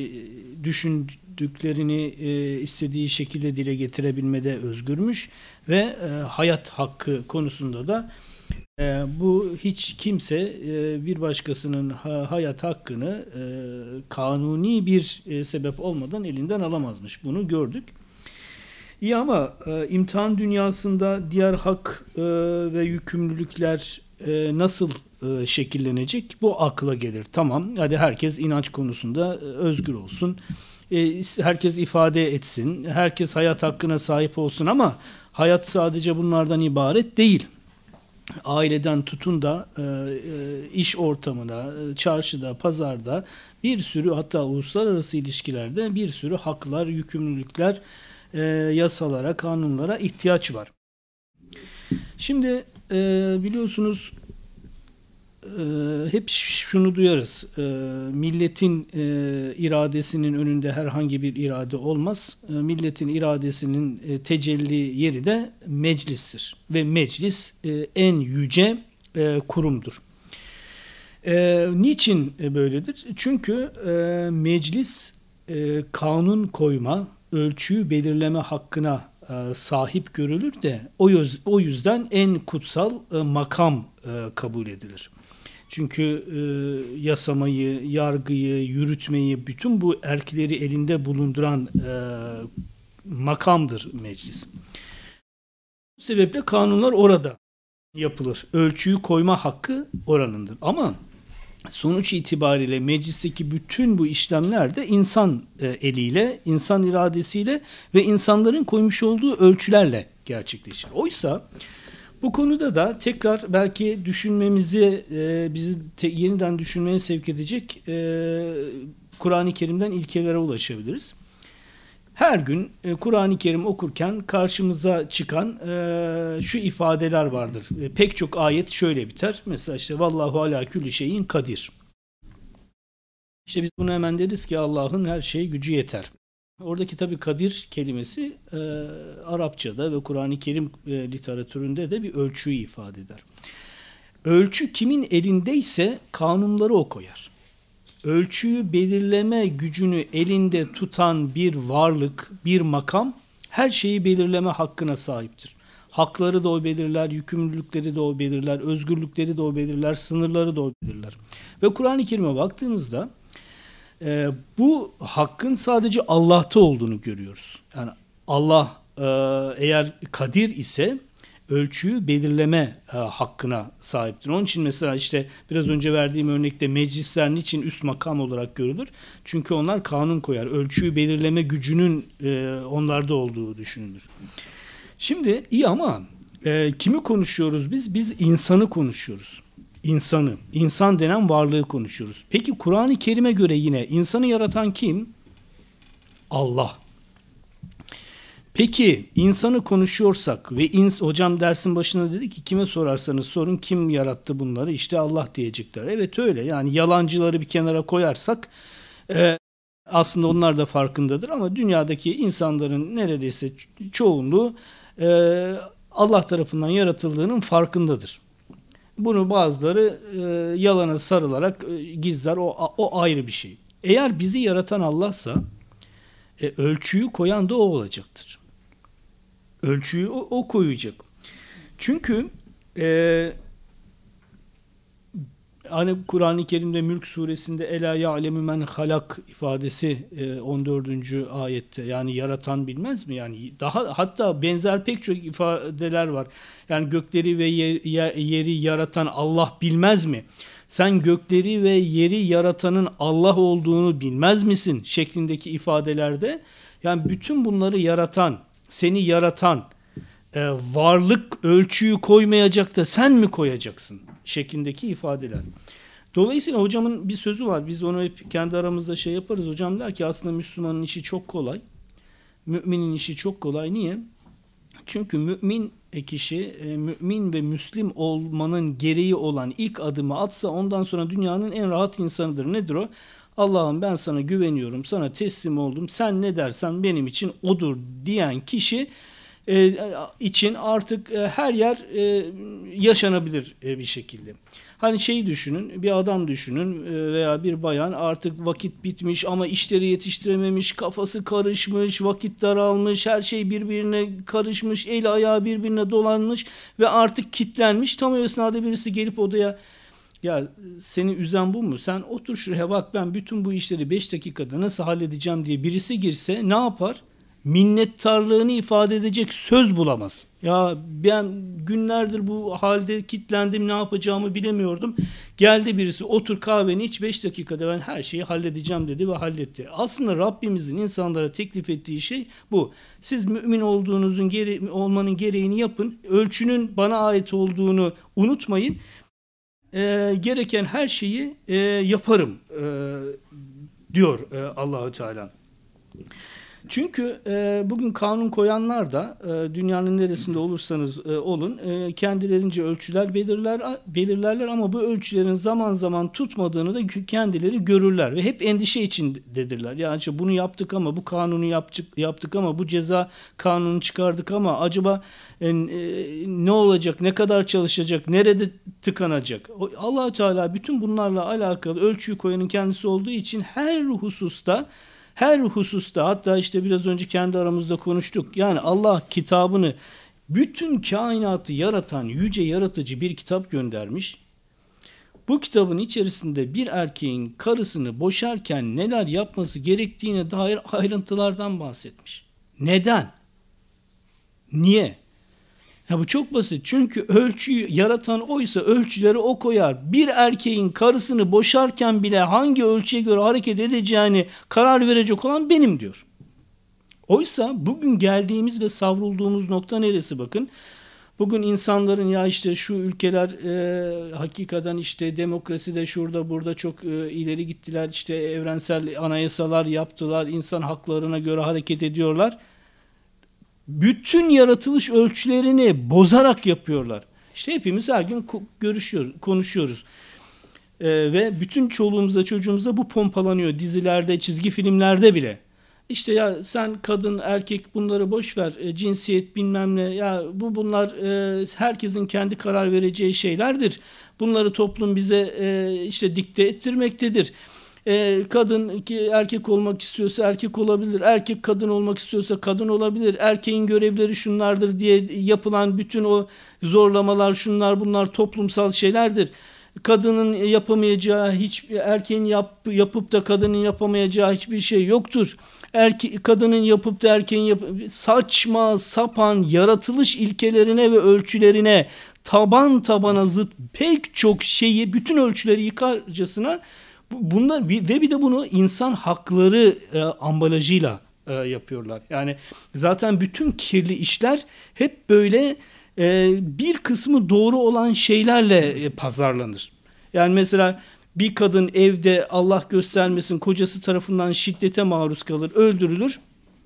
düşündüklerini istediği şekilde dile getirebilmede özgürmüş ve hayat hakkı konusunda da bu hiç kimse bir başkasının hayat hakkını kanuni bir sebep olmadan elinden alamazmış. Bunu gördük. İyi ama imtihan dünyasında diğer hak ve yükümlülükler nasıl şekillenecek? Bu akla gelir. Tamam, hadi herkes inanç konusunda özgür olsun. Herkes ifade etsin. Herkes hayat hakkına sahip olsun ama hayat sadece bunlardan ibaret değil. Aileden tutun da iş ortamına, çarşıda, pazarda bir sürü, hatta uluslararası ilişkilerde bir sürü haklar, yükümlülükler, yasalara, kanunlara ihtiyaç var. Şimdi biliyorsunuz hep şunu duyarız. Milletin iradesinin önünde herhangi bir irade olmaz. Milletin iradesinin tecelli yeri de meclistir. Ve meclis en yüce kurumdur. Niçin böyledir? Çünkü meclis kanun koyma, ölçüyü belirleme hakkına sahip görülür de o yüzden en kutsal makam kabul edilir. Çünkü yasamayı, yargıyı, yürütmeyi, bütün bu erkleri elinde bulunduran makamdır meclis. Bu sebeple kanunlar orada yapılır. Ölçüyü koyma hakkı oranındır. Ama sonuç itibariyle meclisteki bütün bu işlemler de insan eliyle, insan iradesiyle ve insanların koymuş olduğu ölçülerle gerçekleşir. Oysa bu konuda da tekrar belki düşünmemizi, bizi yeniden düşünmeye sevk edecek Kur'an-ı Kerim'den ilkelere ulaşabiliriz. Her gün Kur'an-ı Kerim okurken karşımıza çıkan şu ifadeler vardır. Pek çok ayet şöyle biter. Mesela işte vallahu ala külli şeyin kadir. İşte biz bunu hemen deriz ki Allah'ın her şeye gücü yeter. Oradaki tabii kadir kelimesi Arapçada ve Kur'an-ı Kerim literatüründe de bir ölçüyü ifade eder. Ölçü kimin elindeyse kanunları o koyar. Ölçüyü belirleme gücünü elinde tutan bir varlık, bir makam her şeyi belirleme hakkına sahiptir. Hakları da o belirler, yükümlülükleri de o belirler, özgürlükleri de o belirler, sınırları da o belirler. Ve Kur'an-ı Kerim'e baktığımızda bu hakkın sadece Allah'ta olduğunu görüyoruz. Yani Allah eğer kadir ise ölçüyü belirleme hakkına sahiptir. Onun için mesela işte biraz önce verdiğim örnekte meclisler niçin üst makam olarak görülür? Çünkü onlar kanun koyar. Ölçüyü belirleme gücünün onlarda olduğu düşünülür. Şimdi iyi ama kimi konuşuyoruz biz? Biz insanı konuşuyoruz. İnsanı, insan denen varlığı konuşuyoruz. Peki Kur'an-ı Kerim'e göre yine insanı yaratan kim? Allah. Peki insanı konuşuyorsak ve hocam dersin başında dedi ki kime sorarsanız sorun kim yarattı bunları? İşte Allah diyecekler. Evet öyle, yani yalancıları bir kenara koyarsak aslında onlar da farkındadır ama dünyadaki insanların neredeyse çoğunluğu Allah tarafından yaratıldığının farkındadır. Bunu bazıları yalana sarılarak gizler, o ayrı bir şey. Eğer bizi yaratan Allah'sa Ölçüyü koyan da o olacaktır. Ölçüyü o koyacak. Çünkü hani Kur'an-ı Kerim'de Mülk suresinde Ela ya'lemu men halak ifadesi 14. ayette, yani yaratan bilmez mi? Yani daha hatta benzer pek çok ifadeler var. Yani gökleri ve yeri yaratan Allah bilmez mi? Sen gökleri ve yeri yaratanın Allah olduğunu bilmez misin? Şeklindeki ifadelerde, yani bütün bunları yaratan, seni yaratan varlık ölçüyü koymayacak da sen mi koyacaksın? Şeklindeki ifadeler. Dolayısıyla hocamın bir sözü var. Biz onu hep kendi aramızda şey yaparız. Hocam der ki aslında Müslümanın işi çok kolay. Müminin işi çok kolay. Niye? Çünkü mümin kişi, mümin ve Müslim olmanın gereği olan ilk adımı atsa ondan sonra dünyanın en rahat insanıdır. Nedir o? Allah'ım ben sana güveniyorum, sana teslim oldum, sen ne dersen benim için odur diyen kişi için artık her yer yaşanabilir bir şekilde. Hani şeyi düşünün, bir adam düşünün veya bir bayan, artık vakit bitmiş ama işleri yetiştirememiş, kafası karışmış, vakit daralmış, her şey birbirine karışmış, el ayağı birbirine dolanmış ve artık kitlenmiş. Tam o esnada birisi gelip odaya, ya seni üzen bu mu? Sen otur şuraya bak, ben bütün bu işleri 5 dakikada nasıl halledeceğim diye birisi girse ne yapar? Minnettarlığını ifade edecek söz bulamaz. Ya ben günlerdir bu halde kitlendim, ne yapacağımı bilemiyordum. Geldi birisi, otur kahveni iç, 5 dakikada ben her şeyi halledeceğim dedi ve halletti. Aslında Rabbimizin insanlara teklif ettiği şey bu. Siz mümin olmanın gereğini yapın. Ölçünün bana ait olduğunu unutmayın. Gereken her şeyi yaparım diyor Allahu Teala. Çünkü bugün kanun koyanlar da dünyanın neresinde olursanız olun kendilerince ölçüler belirlerler ama bu ölçülerin zaman zaman tutmadığını da kendileri görürler ve hep endişe içindedirler. Yani işte bunu yaptık ama bu kanunu yaptık ama bu ceza kanunu çıkardık ama acaba ne olacak, ne kadar çalışacak, nerede tıkanacak? Allah-u Teala bütün bunlarla alakalı ölçüyü koyanın kendisi olduğu için her hususta, hatta işte biraz önce kendi aramızda konuştuk. Yani Allah kitabını, bütün kainatı yaratan yüce yaratıcı bir kitap göndermiş. Bu kitabın içerisinde bir erkeğin karısını boşarken neler yapması gerektiğine dair ayrıntılardan bahsetmiş. Neden? Niye? Ya bu çok basit. Çünkü ölçüyü yaratan oysa ölçüleri o koyar. Bir erkeğin karısını boşarken bile hangi ölçüye göre hareket edeceğini karar verecek olan benim diyor. Oysa bugün geldiğimiz ve savrulduğumuz nokta neresi bakın. Bugün insanların ya işte şu ülkeler hakikaten işte demokraside şurada burada çok ileri gittiler. İşte evrensel anayasalar yaptılar. İnsan haklarına göre hareket ediyorlar. Bütün yaratılış ölçülerini bozarak yapıyorlar. İşte hepimiz her gün konuşuyoruz. Ve bütün çoluğumuza çocuğumuza bu pompalanıyor dizilerde, çizgi filmlerde bile. İşte ya sen kadın, erkek bunları boş ver, cinsiyet bilmem ne, ya bunlar herkesin kendi karar vereceği şeylerdir. Bunları toplum bize işte dikte ettirmektedir. Kadın erkek olmak istiyorsa erkek olabilir. Erkek kadın olmak istiyorsa kadın olabilir. Erkeğin görevleri şunlardır diye yapılan bütün o zorlamalar, şunlar bunlar toplumsal şeylerdir. Kadının yapamayacağı, erkeğin yapıp da kadının yapamayacağı hiçbir şey yoktur. Kadının yapıp da erkeğin saçma sapan yaratılış ilkelerine ve ölçülerine taban tabana zıt pek çok şeyi, bütün ölçüleri yıkarcasına bunlar ve bir de bunu insan hakları ambalajıyla yapıyorlar. Yani zaten bütün kirli işler hep böyle bir kısmı doğru olan şeylerle pazarlanır. Yani mesela bir kadın evde Allah göstermesin kocası tarafından şiddete maruz kalır, öldürülür.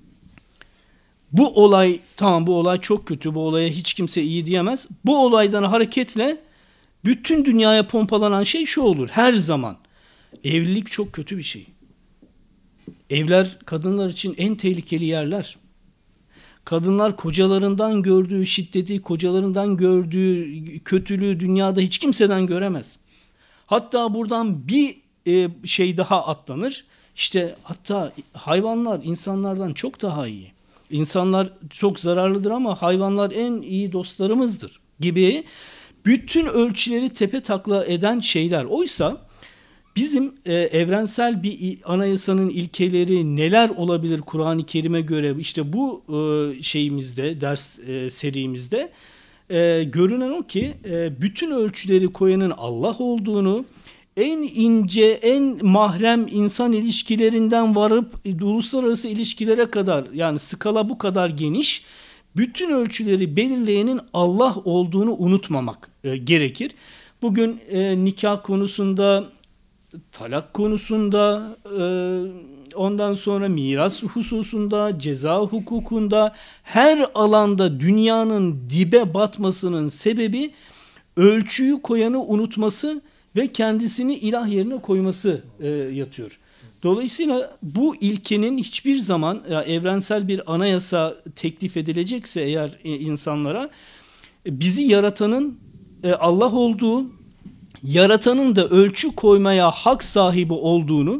Bu olay tamam, bu olay çok kötü, bu olaya hiç kimse iyi diyemez. Bu olaydan hareketle bütün dünyaya pompalanan şey şu olur her zaman. Evlilik çok kötü bir şey. Evler kadınlar için en tehlikeli yerler. Kadınlar kocalarından gördüğü şiddeti, kocalarından gördüğü kötülüğü dünyada hiç kimseden göremez. Hatta buradan bir şey daha atlanır. İşte hatta hayvanlar insanlardan çok daha iyi. İnsanlar çok zararlıdır ama hayvanlar en iyi dostlarımızdır gibi bütün ölçüleri tepe takla eden şeyler. Oysa bizim evrensel bir anayasanın ilkeleri neler olabilir Kur'an-ı Kerim'e göre, işte bu şeyimizde, ders serimizde görünen o ki bütün ölçüleri koyanın Allah olduğunu, en ince, en mahrem insan ilişkilerinden varıp uluslararası ilişkilere kadar, yani skala bu kadar geniş, bütün ölçüleri belirleyenin Allah olduğunu unutmamak gerekir. Bugün nikah konusunda, talak konusunda, ondan sonra miras hususunda, ceza hukukunda, her alanda dünyanın dibe batmasının sebebi ölçüyü koyanı unutması ve kendisini ilah yerine koyması yatıyor. Dolayısıyla bu ilkenin hiçbir zaman evrensel bir anayasa teklif edilecekse eğer insanlara, bizi yaratanın Allah olduğu, yaratanın da ölçü koymaya hak sahibi olduğunu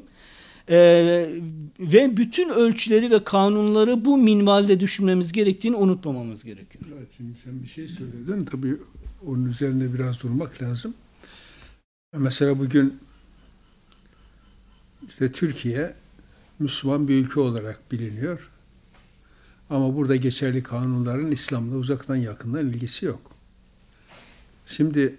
ve bütün ölçüleri ve kanunları bu minvalde düşünmemiz gerektiğini unutmamamız gerekiyor. Evet, şimdi sen bir şey söyledin. Tabii onun üzerinde biraz durmak lazım. Mesela bugün işte Türkiye Müslüman bir ülke olarak biliniyor. Ama burada geçerli kanunların İslam'la uzaktan yakından ilgisi yok. Şimdi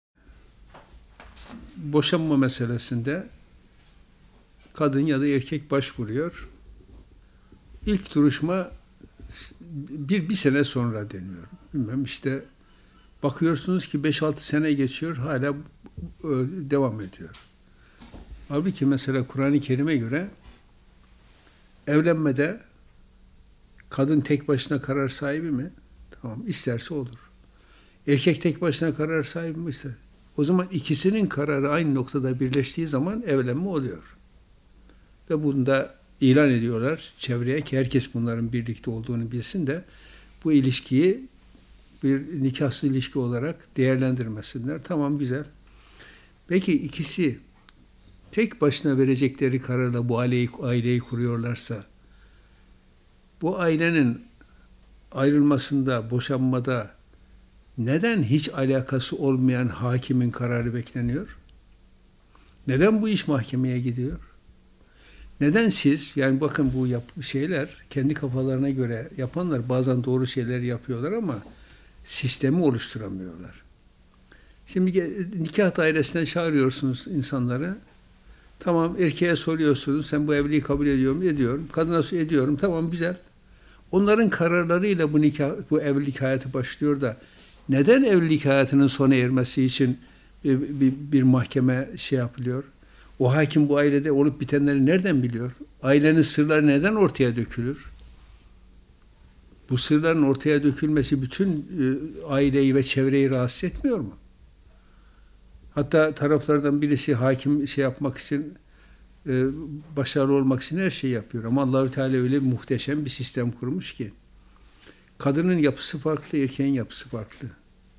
boşanma meselesinde kadın ya da erkek başvuruyor. İlk duruşma bir sene sonra deniyor. Bilmem işte bakıyorsunuz ki 5-6 sene geçiyor, hala devam ediyor. Halbuki mesela Kur'an-ı Kerim'e göre evlenmede kadın tek başına karar sahibi mi? Tamam, isterse olur. Erkek tek başına karar sahibi mi ise? O zaman ikisinin kararı aynı noktada birleştiği zaman evlenme oluyor. Ve bunu da ilan ediyorlar çevreye ki herkes bunların birlikte olduğunu bilsin de bu ilişkiyi bir nikahsız ilişki olarak değerlendirmesinler. Tamam, güzel. Peki ikisi tek başına verecekleri kararla bu aileyi kuruyorlarsa, bu ailenin ayrılmasında, boşanmada neden hiç alakası olmayan hakimin kararı bekleniyor? Neden bu iş mahkemeye gidiyor? Neden siz, yani bakın bu şeyler kendi kafalarına göre yapanlar bazen doğru şeyler yapıyorlar ama sistemi oluşturamıyorlar. Şimdi nikah dairesinden çağırıyorsunuz insanları. Tamam, erkeğe soruyorsunuz, sen bu evliliği kabul ediyor mu? Ediyorum. Kadına ediyorum. Tamam, güzel. Onların kararlarıyla bu evlilik hayatı başlıyor da neden evlilik hayatının sona ermesi için bir mahkeme şey yapılıyor? O hakim bu ailede olup bitenleri nereden biliyor? Ailenin sırları neden ortaya dökülür? Bu sırların ortaya dökülmesi bütün aileyi ve çevreyi rahatsız etmiyor mu? Hatta taraflardan birisi hakim şey yapmak için, başarılı olmak için her şeyi yapıyor. Ama Allahü Teala öyle muhteşem bir sistem kurmuş ki kadının yapısı farklı, erkeğin yapısı farklı.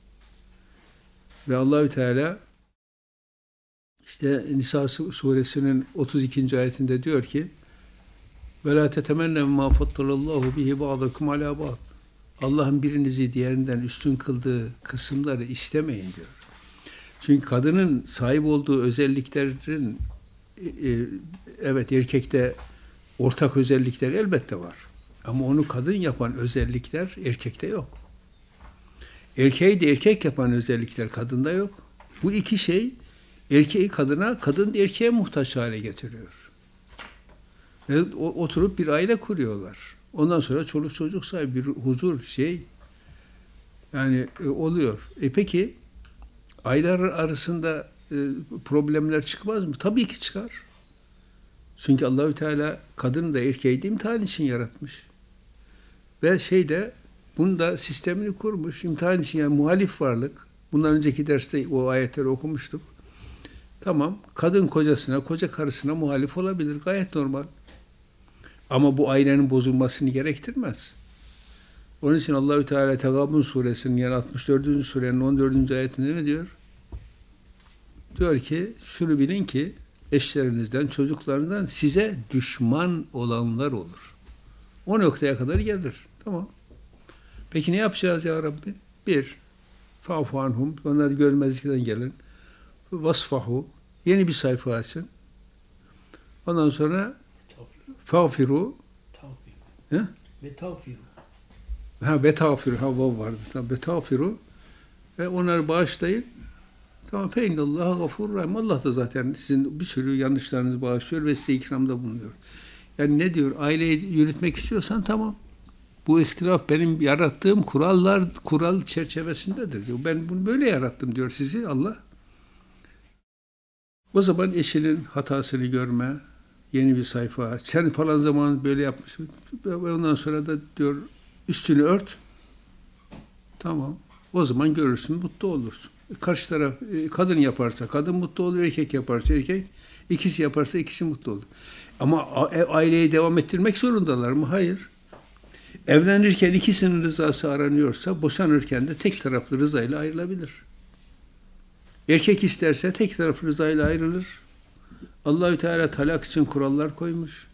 Ve Allahü Teala işte Nisa suresinin 32. ayetinde diyor ki: "Ve la tetemennev ma fattalallahu bihi ba'dakum ala ba'd." Allah'ın birinizi diğerinden üstün kıldığı kısımları istemeyin diyor. Çünkü kadının sahip olduğu özelliklerin evet, erkekte ortak özellikler elbette var. Ama onu kadın yapan özellikler erkekte yok. Erkeği de erkek yapan özellikler kadında yok. Bu iki şey erkeği kadına, kadın da erkeğe muhtaç hale getiriyor. Ve oturup bir aile kuruyorlar. Ondan sonra çoluk çocuk sahibi bir huzur yani oluyor. Peki aileler arasında problemler çıkmaz mı? Tabii ki çıkar. Çünkü Allahü Teala kadını da erkeği de imtihan için yaratmış. Ve bunu da sistemini kurmuş. İmtihan için, yani muhalif varlık. Bundan önceki derste o ayetleri okumuştuk. Tamam, kadın kocasına, koca karısına muhalif olabilir. Gayet normal. Ama bu ailenin bozulmasını gerektirmez. Onun için Allahü Teala Tegabun suresinin, yani 64. surenin 14. ayetinde ne diyor? Diyor ki, şunu bilin ki eşlerinizden, çocuklarından size düşman olanlar olur. O noktaya kadar gelir. Tamam. Peki ne yapacağız ya Rabbi? Bir, fa'fu anhum, onları görmezlikten gelin. Vasfahu, yeni bir sayfa açın. Ondan sonra fağfiru, he? Ve tağfiru. Ve tağfiru, vav vardı. Tamam, ve tağfiru, ve onları bağışlayın. Tamam, fe innallâhe gafurur rahim. Allah da zaten sizin bir sürü yanlışlarınızı bağışlıyor ve size ikramda bulunuyor. Yani ne diyor? Aileyi yürütmek istiyorsan tamam. Bu ihtilaf benim yarattığım kural çerçevesindedir diyor. Ben bunu böyle yarattım diyor sizi Allah. O zaman eşinin hatasını görme, yeni bir sayfa. Sen falan zaman böyle yapmışsın. Ve ondan sonra da diyor üstünü ört. Tamam. O zaman görürsün, mutlu olursun. Karşı taraf kadın yaparsa kadın mutlu olur, erkek yaparsa erkek, ikisi yaparsa ikisi mutlu olur. Ama aileyi devam ettirmek zorundalar mı? Hayır. Evlenirken ikisinin rızası aranıyorsa, boşanırken de tek taraflı rızayla ayrılabilir. Erkek isterse tek taraflı rızayla ayrılır. Allahü Teala talak için kurallar koymuş.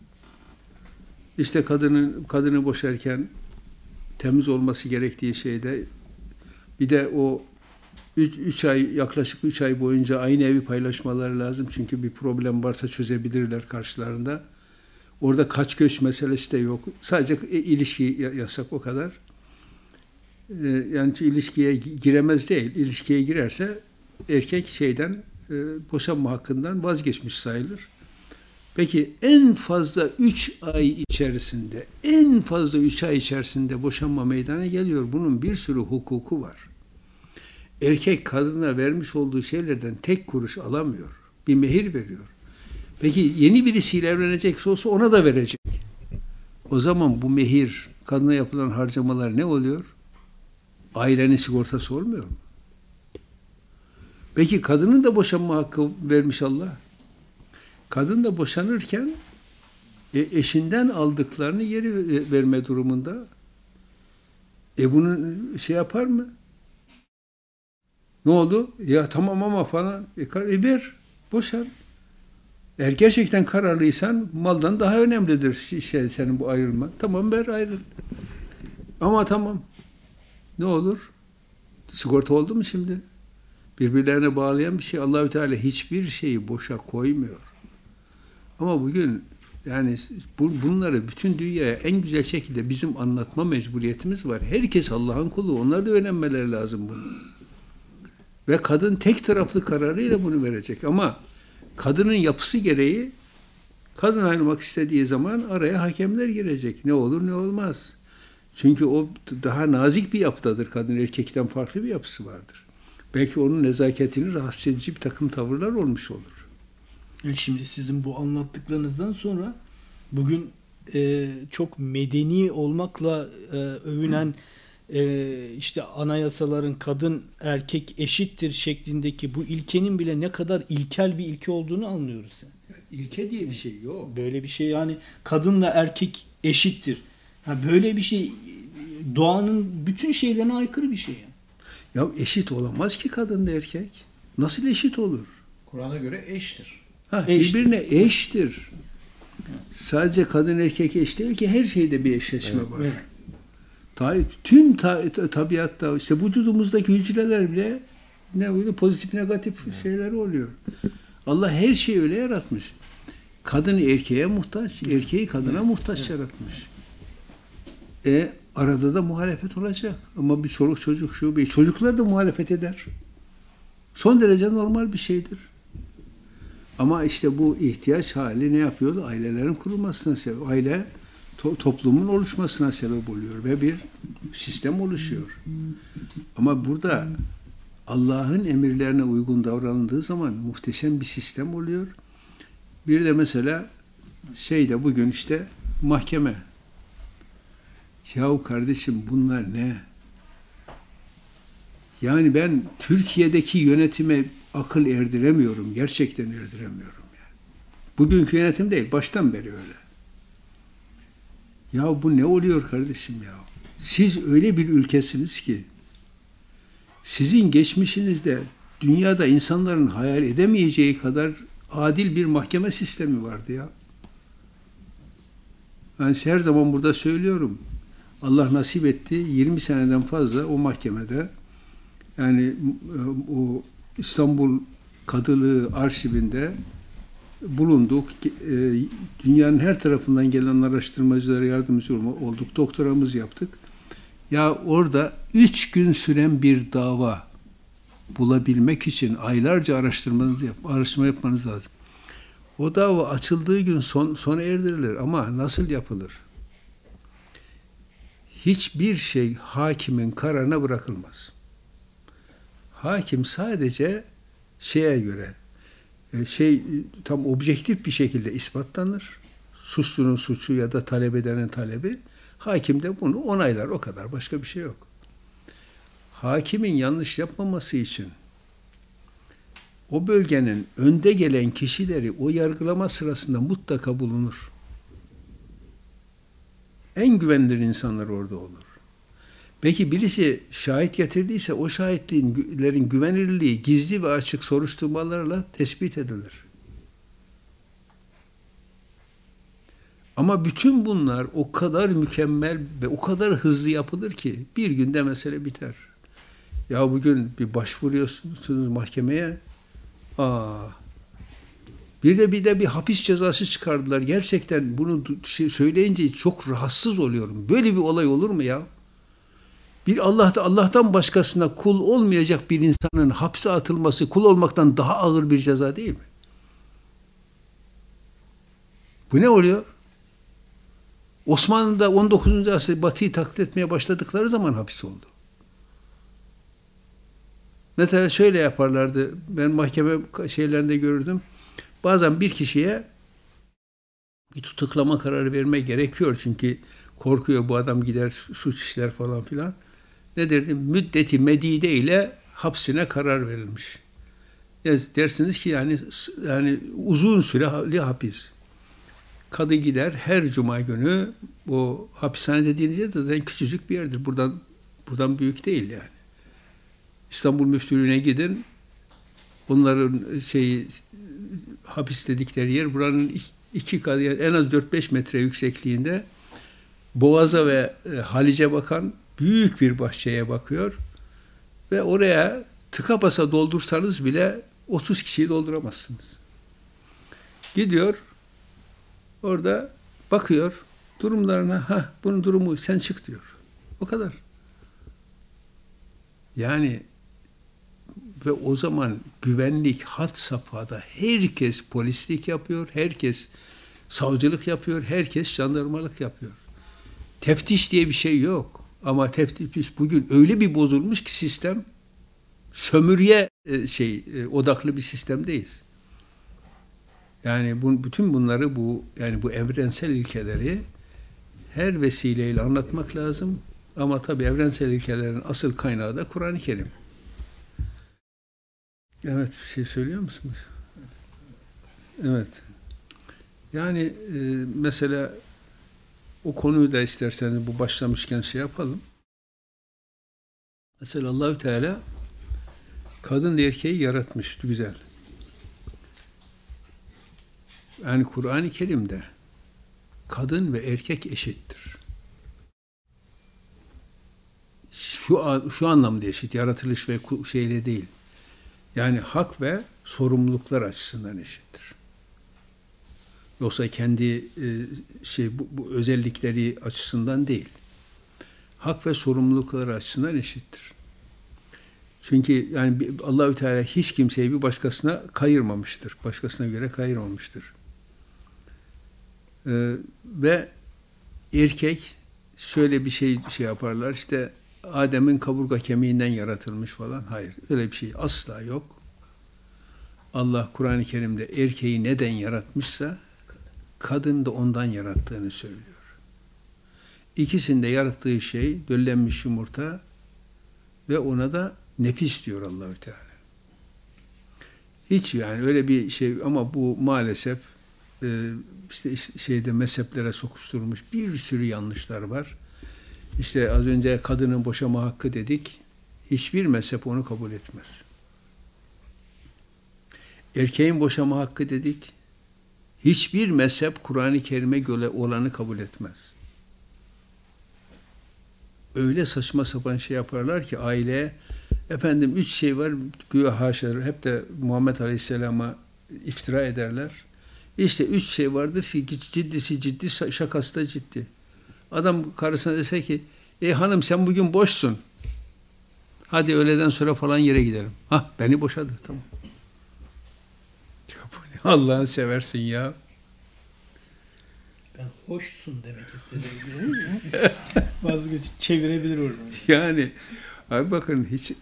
İşte kadını boşarken temiz olması gerektiği şeyde, bir de o yaklaşık 3 ay boyunca aynı evi paylaşmaları lazım. Çünkü bir problem varsa çözebilirler karşılarında. Orada kaç göç meselesi de yok. Sadece ilişki yasak, o kadar. Yani ilişkiye giremez değil. İlişkiye girerse erkek boşanma hakkından vazgeçmiş sayılır. Peki en fazla 3 ay içerisinde boşanma meydana geliyor. Bunun bir sürü hukuku var. Erkek kadına vermiş olduğu şeylerden tek kuruş alamıyor. Bir mehir veriyor. Peki yeni birisiyle evlenecekse olsa ona da verecek. O zaman bu mehir, kadına yapılan harcamalar ne oluyor? Ailenin sigortası olmuyor mu? Peki kadının da boşanma hakkı vermiş Allah. Kadın da boşanırken eşinden aldıklarını geri verme durumunda. Bunu yapar mı? Ne oldu? Ya tamam ama falan. Ver, boşan. Eğer gerçekten kararlıysan maldan daha önemlidir senin bu ayrılma. Tamam, ver, ayrıl. Ama tamam. Ne olur? Sigorta oldu mu şimdi? Birbirlerine bağlayan bir şey. Allahü Teala hiçbir şeyi boşa koymuyor. Ama bugün yani bunları bütün dünyaya en güzel şekilde bizim anlatma mecburiyetimiz var. Herkes Allah'ın kulu. Onlar da öğrenmeleri lazım bunu. Ve kadın tek taraflı kararıyla bunu verecek. Ama kadının yapısı gereği kadın ayrılmak istediği zaman araya hakemler girecek. Ne olur ne olmaz. Çünkü o daha nazik bir yapıdadır. Kadın erkekten farklı bir yapısı vardır. Belki onun nezaketini rahatsız edici bir takım tavırlar olmuş olur. Yani şimdi sizin bu anlattıklarınızdan sonra bugün çok medeni olmakla övünen işte anayasaların kadın erkek eşittir şeklindeki bu ilkenin bile ne kadar ilkel bir ilke olduğunu anlıyoruz. Yani ilke diye bir şey yok. Böyle bir şey, yani kadınla erkek eşittir. Böyle bir şey doğanın bütün şeylerine aykırı bir şey. Ya eşit olamaz ki kadınla erkek. Nasıl eşit olur? Kur'an'a göre eştir. Birbirine eştir. Sadece kadın erkek eş değil ki, her şeyde bir eşleşme var. Evet. Tüm tabiatta işte vücudumuzdaki hücreler bile öyle pozitif negatif şeyler oluyor. Allah her şeyi öyle yaratmış. Kadın erkeğe muhtaç, erkeği kadına muhtaç yaratmış. Arada da muhalefet olacak. Ama bir çoluk çocuk çocuklar da muhalefet eder. Son derece normal bir şeydir. Ama işte bu ihtiyaç hali ne yapıyor? Ailelerin kurulmasına sebep. Aile toplumun oluşmasına sebep oluyor ve bir sistem oluşuyor. Ama burada Allah'ın emirlerine uygun davranıldığı zaman muhteşem bir sistem oluyor. Bir de mesela bugün işte mahkeme. Yahu kardeşim, bunlar ne? Yani ben Türkiye'deki yönetime akıl erdiremiyorum. Gerçekten erdiremiyorum yani. Bugünkü yönetim değil, baştan beri öyle. Ya bu ne oluyor kardeşim ya? Siz öyle bir ülkesiniz ki sizin geçmişinizde dünyada insanların hayal edemeyeceği kadar adil bir mahkeme sistemi vardı ya. Ben her zaman burada söylüyorum. Allah nasip etti. 20 seneden fazla o mahkemede, yani o İstanbul Kadılığı arşivinde bulunduk. Dünyanın her tarafından gelen araştırmacılara yardımcı olduk. Doktoramızı yaptık. Ya orada 3 gün süren bir dava bulabilmek için aylarca araştırma yapmanız lazım. O dava açıldığı gün sona erdirilir ama nasıl yapılır? Hiçbir şey hakimin kararına bırakılmaz. Hakim sadece şeye göre tam objektif bir şekilde ispatlanır. Suçlunun suçu ya da talep edenin talebi. Hakim de bunu onaylar. O kadar. Başka bir şey yok. Hakimin yanlış yapmaması için o bölgenin önde gelen kişileri o yargılama sırasında mutlaka bulunur. En güvenilir insanlar orada olur. Peki birisi şahit getirdiyse o şahitlerin güvenilirliği gizli ve açık soruşturmalarla tespit edilir. Ama bütün bunlar o kadar mükemmel ve o kadar hızlı yapılır ki bir günde mesele biter. Ya bugün bir başvuruyorsunuz mahkemeye, bir de bir hapis cezası çıkardılar. Gerçekten bunu söyleyince çok rahatsız oluyorum. Böyle bir olay olur mu ya? Bir Allah'tan başkasına kul olmayacak bir insanın hapse atılması kul olmaktan daha ağır bir ceza değil mi? Bu ne oluyor? Osmanlı'da 19. asır Batı'yı taklit etmeye başladıkları zaman hapis oldu. Mesela şöyle yaparlardı. Ben mahkeme şeylerinde görürdüm. Bazen bir kişiye bir tutuklama kararı vermek gerekiyor. Çünkü korkuyor bu adam gider suç işler falan filan. Ne derdim? Müddeti medide ile hapsine karar verilmiş. Dersiniz ki yani uzun süreli hapis. Kadı gider her cuma günü, o hapishane dediğiniz yer de zaten küçücük bir yerdir. Buradan büyük değil yani. İstanbul Müftülüğü'ne gidin. Bunların hapis dedikleri yer buranın 2 katı, yani en az 4-5 metre yüksekliğinde, Boğaz'a ve Halice bakan büyük bir bahçeye bakıyor ve oraya tıka basa doldursanız bile 30 kişiyi dolduramazsınız. Gidiyor, orada bakıyor durumlarına, bunun durumu sen çık diyor. O kadar. Yani ve o zaman güvenlik had safhada, herkes polislik yapıyor, herkes savcılık yapıyor, herkes jandarmalık yapıyor. Teftiş diye bir şey yok. Ama teftiş bugün öyle bir bozulmuş ki sistem, sömürüye odaklı bir sistemdeyiz. Yani bütün bunları bu evrensel ilkeleri her vesileyle anlatmak lazım. Ama tabii evrensel ilkelerin asıl kaynağı da Kur'an-ı Kerim. Evet, bir şey söylüyor musunuz? Evet. Yani mesela o konuyu da isterseniz bu başlamışken yapalım. Mesela Allahü Teala kadın erkeği yaratmış, güzel. Yani Kur'an-ı Kerim'de kadın ve erkek eşittir. Şu anlamda eşit, yaratılış ve şeyle değil. Yani hak ve sorumluluklar açısından eşittir. Yoksa kendi bu özellikleri açısından değil. Hak ve sorumlulukları açısından eşittir. Çünkü yani Allahü Teala hiç kimseyi bir başkasına kayırmamıştır. Başkasına göre kayırmamıştır. Ve erkek şöyle bir şey yaparlar. İşte Adem'in kaburga kemiğinden yaratılmış falan. Hayır, öyle bir şey asla yok. Allah Kur'an-ı Kerim'de erkeği neden yaratmışsa kadın da ondan yarattığını söylüyor. İkisinde yarattığı şey döllenmiş yumurta ve ona da nefis diyor Allahü Teala. Hiç yani öyle bir şey, ama bu maalesef mezheplere sokuşturulmuş bir sürü yanlışlar var. İşte az önce kadının boşama hakkı dedik. Hiçbir mezhep onu kabul etmez. Erkeğin boşama hakkı dedik. Hiçbir mezhep Kur'an-ı Kerim'e göre olanı kabul etmez. Öyle saçma sapan şey yaparlar ki aileye, efendim 3 şey var, güya haşa, hep de Muhammed Aleyhisselam'a iftira ederler. İşte 3 şey vardır ki ciddisi ciddi, şakası da ciddi. Adam karısına dese ki, hanım sen bugün boşsun. Hadi öğleden sonra falan yere gidelim. Hah, beni boşadı, tamam. Ya bu ne Allah'ını seversin ya. Ben hoşsun demek istedim. Vazgeçip çevirebilir oradan. Yani abi bakın,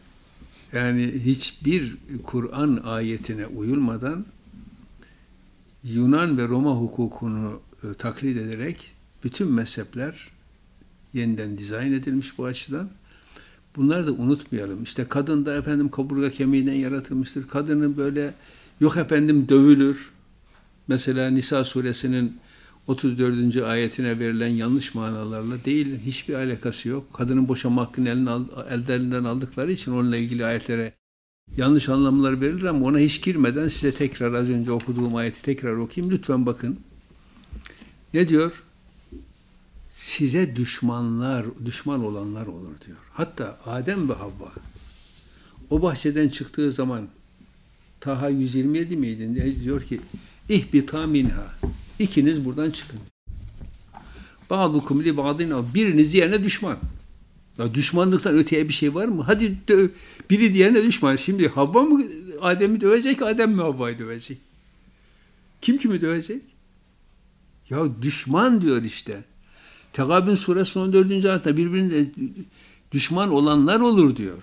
hiçbir Kur'an ayetine uyulmadan Yunan ve Roma hukukunu taklit ederek bütün mezhepler yeniden dizayn edilmiş bu açıdan. Bunları da unutmayalım. İşte kadın da efendim kaburga kemiğinden yaratılmıştır. Kadının böyle, yok efendim dövülür. Mesela Nisa suresinin 34. ayetine verilen yanlış manalarla değil, hiçbir alakası yok. Kadının boşanma hakkını ellerinden aldıkları için onunla ilgili ayetlere yanlış anlamlar verilir, ama ona hiç girmeden size tekrar az önce okuduğum ayeti tekrar okuyayım. Lütfen bakın. Ne diyor? Size düşman olanlar olur diyor. Hatta Adem ve Havva o bahçeden çıktığı zaman, Taha 127 miydi? Ne diyor ki? İhbita minha. İkiniz buradan çıkın. Ba'dukum li ba'din, biriniz diğerine düşman. Ya düşmanlıktan öteye bir şey var mı? Hadi biri diğerine düşman. Şimdi Havva mı Adem'i dövecek, Adem mi Havva'yı dövecek? Kim kimi dövecek? Ya düşman diyor işte. Tegabün suresi 14. ayette birbirine düşman olanlar olur diyor.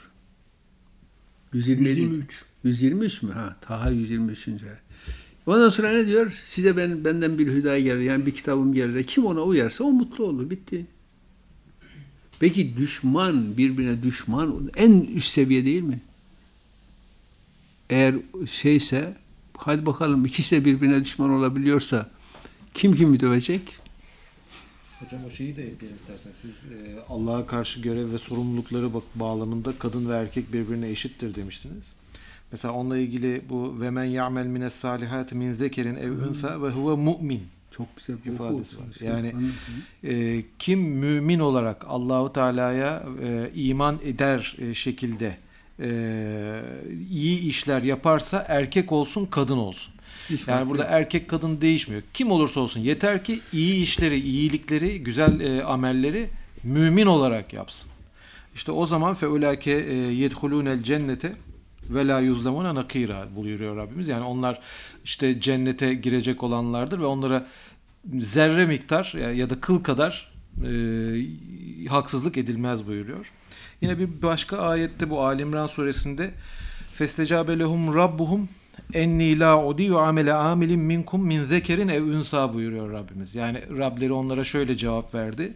123. 123 mü? Ha, Taha 123. Ondan sonra ne diyor? Size benden bir hüda gelir, yani bir kitabım gelir. Kim ona uyarsa o mutlu olur. Bitti. Peki birbirine düşman en üst seviye değil mi? Eğer şeyse, hadi bakalım, ikisi de birbirine düşman olabiliyorsa kim kimi dövecek? Hocam o şeyi de ekleyelim isterseniz. Siz Allah'a karşı görev ve sorumlulukları bağlamında kadın ve erkek birbirine eşittir demiştiniz. Mesela onunla ilgili bu ve men ya'mel mines salihati min zekerin ev unsa ve huve mu'min. Çok güzel bir ifadesi var. Yani kim mümin olarak Allahu Teala'ya iman eder şekilde iyi işler yaparsa, erkek olsun kadın olsun. Yani burada erkek kadın değişmiyor. Kim olursa olsun yeter ki iyi işleri, iyilikleri, güzel amelleri mümin olarak yapsın. İşte o zaman feulâke yedhulûnel cennete ve la yuzlemûne nakîrâ buyuruyor Rabbimiz. Yani onlar işte cennete girecek olanlardır ve onlara zerre miktar ya da kıl kadar haksızlık edilmez buyuruyor. Yine bir başka ayette, bu Ali İmran suresinde festecabe lehum rabbuhum enni la udiyu amele amilin minkum min zekerin ev unsa buyuruyor Rabbimiz. Yani Rableri onlara şöyle cevap verdi.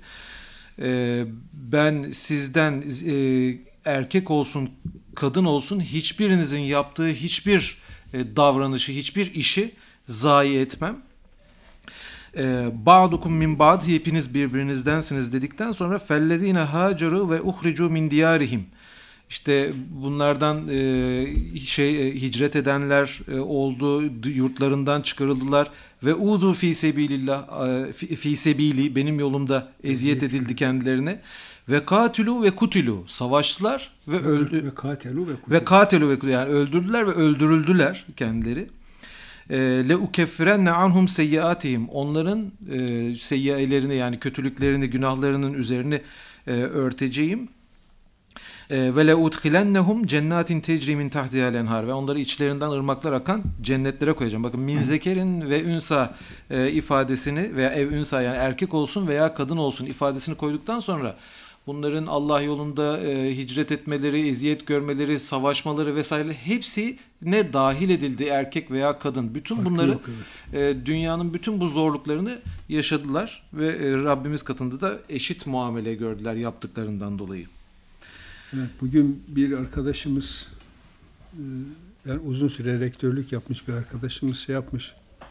Ben sizden erkek olsun kadın olsun hiçbirinizin yaptığı hiçbir davranışı, hiçbir işi zayi etmem. Ba'dukum min ba'd, hepiniz birbirinizdensiniz dedikten sonra fellezine haceru ve uhricu min diyarihim. İşte bunlardan hicret edenler oldu, yurtlarından çıkarıldılar ve udu fi sebilillah, fi sebili, benim yolumda eziyet edildi kendilerine. Ve katilu ve kutilu, savaştılar ve öldü. Ve katelu ve kutilu, yani öldürdüler ve öldürüldüler kendileri. Le ukeffirenne anhum seyyiatihim, onların seyyiatlerini, yani kötülüklerini, günahlarının üzerini örteceğim. Ve le udkhilennehum cennetin tecri min tahtiha'l enhar, ve onları içlerinden ırmaklar akan cennetlere koyacağım. Bakın min zekerin ve ünsa ifadesini, veya ev ünsa, yani erkek olsun veya kadın olsun ifadesini koyduktan sonra bunların Allah yolunda hicret etmeleri, eziyet görmeleri, savaşmaları vesaire hepsi ne dahil edildi, erkek veya kadın. Bütün bunları dünyanın bütün bu zorluklarını yaşadılar ve Rabbimiz katında da eşit muamele gördüler yaptıklarından dolayı. Evet, bugün bir arkadaşımız, yani uzun süre rektörlük yapmış bir arkadaşımız yapmış,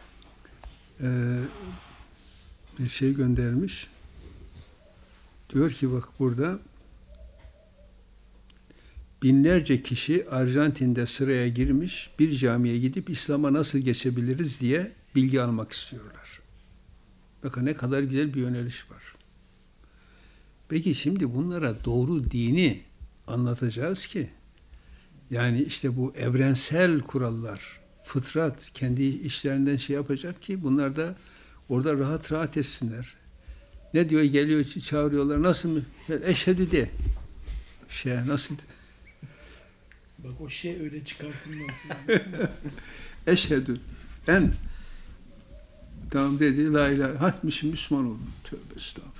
bir şey göndermiş. Diyor ki bak burada binlerce kişi Arjantin'de sıraya girmiş, bir camiye gidip İslam'a nasıl geçebiliriz diye bilgi almak istiyorlar. Bakın ne kadar güzel bir yöneliş var. Peki şimdi bunlara doğru dini anlatacağız ki, yani işte bu evrensel kurallar, fıtrat kendi işlerinden şey yapacak ki bunlar da orada rahat rahat etsinler. Ne diyor? Geliyor, çağırıyorlar. Nasıl mı? Eşhedü de. Nasıl? Bak o şey öyle çıkartılmaz. Eşhedü. En. Tamam dedi. La ilahe. Hatmışım Müslüman oldum. Tövbe estağfurullah.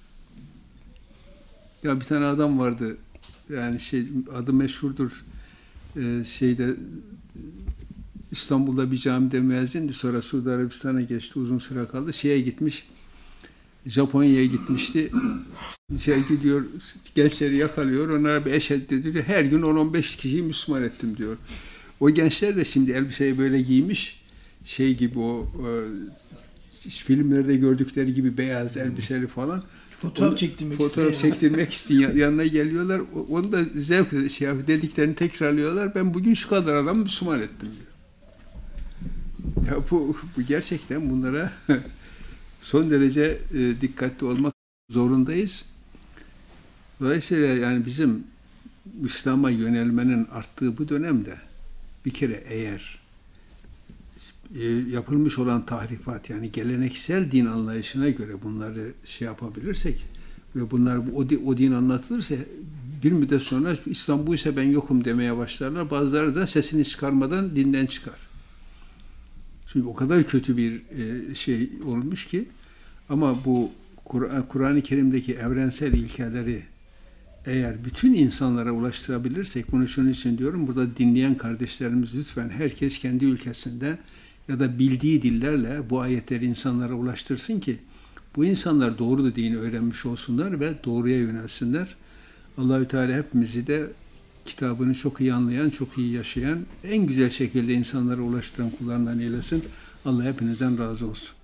Ya bir tane adam vardı. Yani adı meşhurdur. Şeyde İstanbul'da bir camide müezzindi. Sonra Suudi Arabistan'a geçti. Uzun süre kaldı. Şeye gitmiş. Japonya'ya gitmişti. Gidiyor, gençleri yakalıyor. Onlara bir eşhedü diyor. Her gün 10-15 kişiyi Müslüman ettim diyor. O gençler de şimdi elbiseyi böyle giymiş. Gibi filmlerde gördükleri gibi beyaz elbiseli falan. Fotoğraf çektirmek için yanına geliyorlar. Onu da zevkle dediklerini tekrarlıyorlar. Ben bugün şu kadar adam Müslüman ettim diyor. Ya bu gerçekten bunlara son derece dikkatli olmak zorundayız. Dolayısıyla yani bizim İslam'a yönelmenin arttığı bu dönemde bir kere eğer yapılmış olan tahrifat, yani geleneksel din anlayışına göre bunları yapabilirsek ve bunlar o din anlatılırsa bir müddet sonra İslam buysa ben yokum demeye başlarlar. Bazıları da sesini çıkarmadan dinden çıkar. Çünkü o kadar kötü bir şey olmuş ki. Ama bu Kur'an-ı Kerim'deki evrensel ilkeleri eğer bütün insanlara ulaştırabilirsek, bunu şunun için diyorum, burada dinleyen kardeşlerimiz lütfen herkes kendi ülkesinde ya da bildiği dillerle bu ayetleri insanlara ulaştırsın ki bu insanlar doğru da dini öğrenmiş olsunlar ve doğruya yönelsinler. Allahü Teala hepimizi de kitabını çok iyi anlayan, çok iyi yaşayan, en güzel şekilde insanlara ulaştıran kullarından eylesin. Allah hepinizden razı olsun.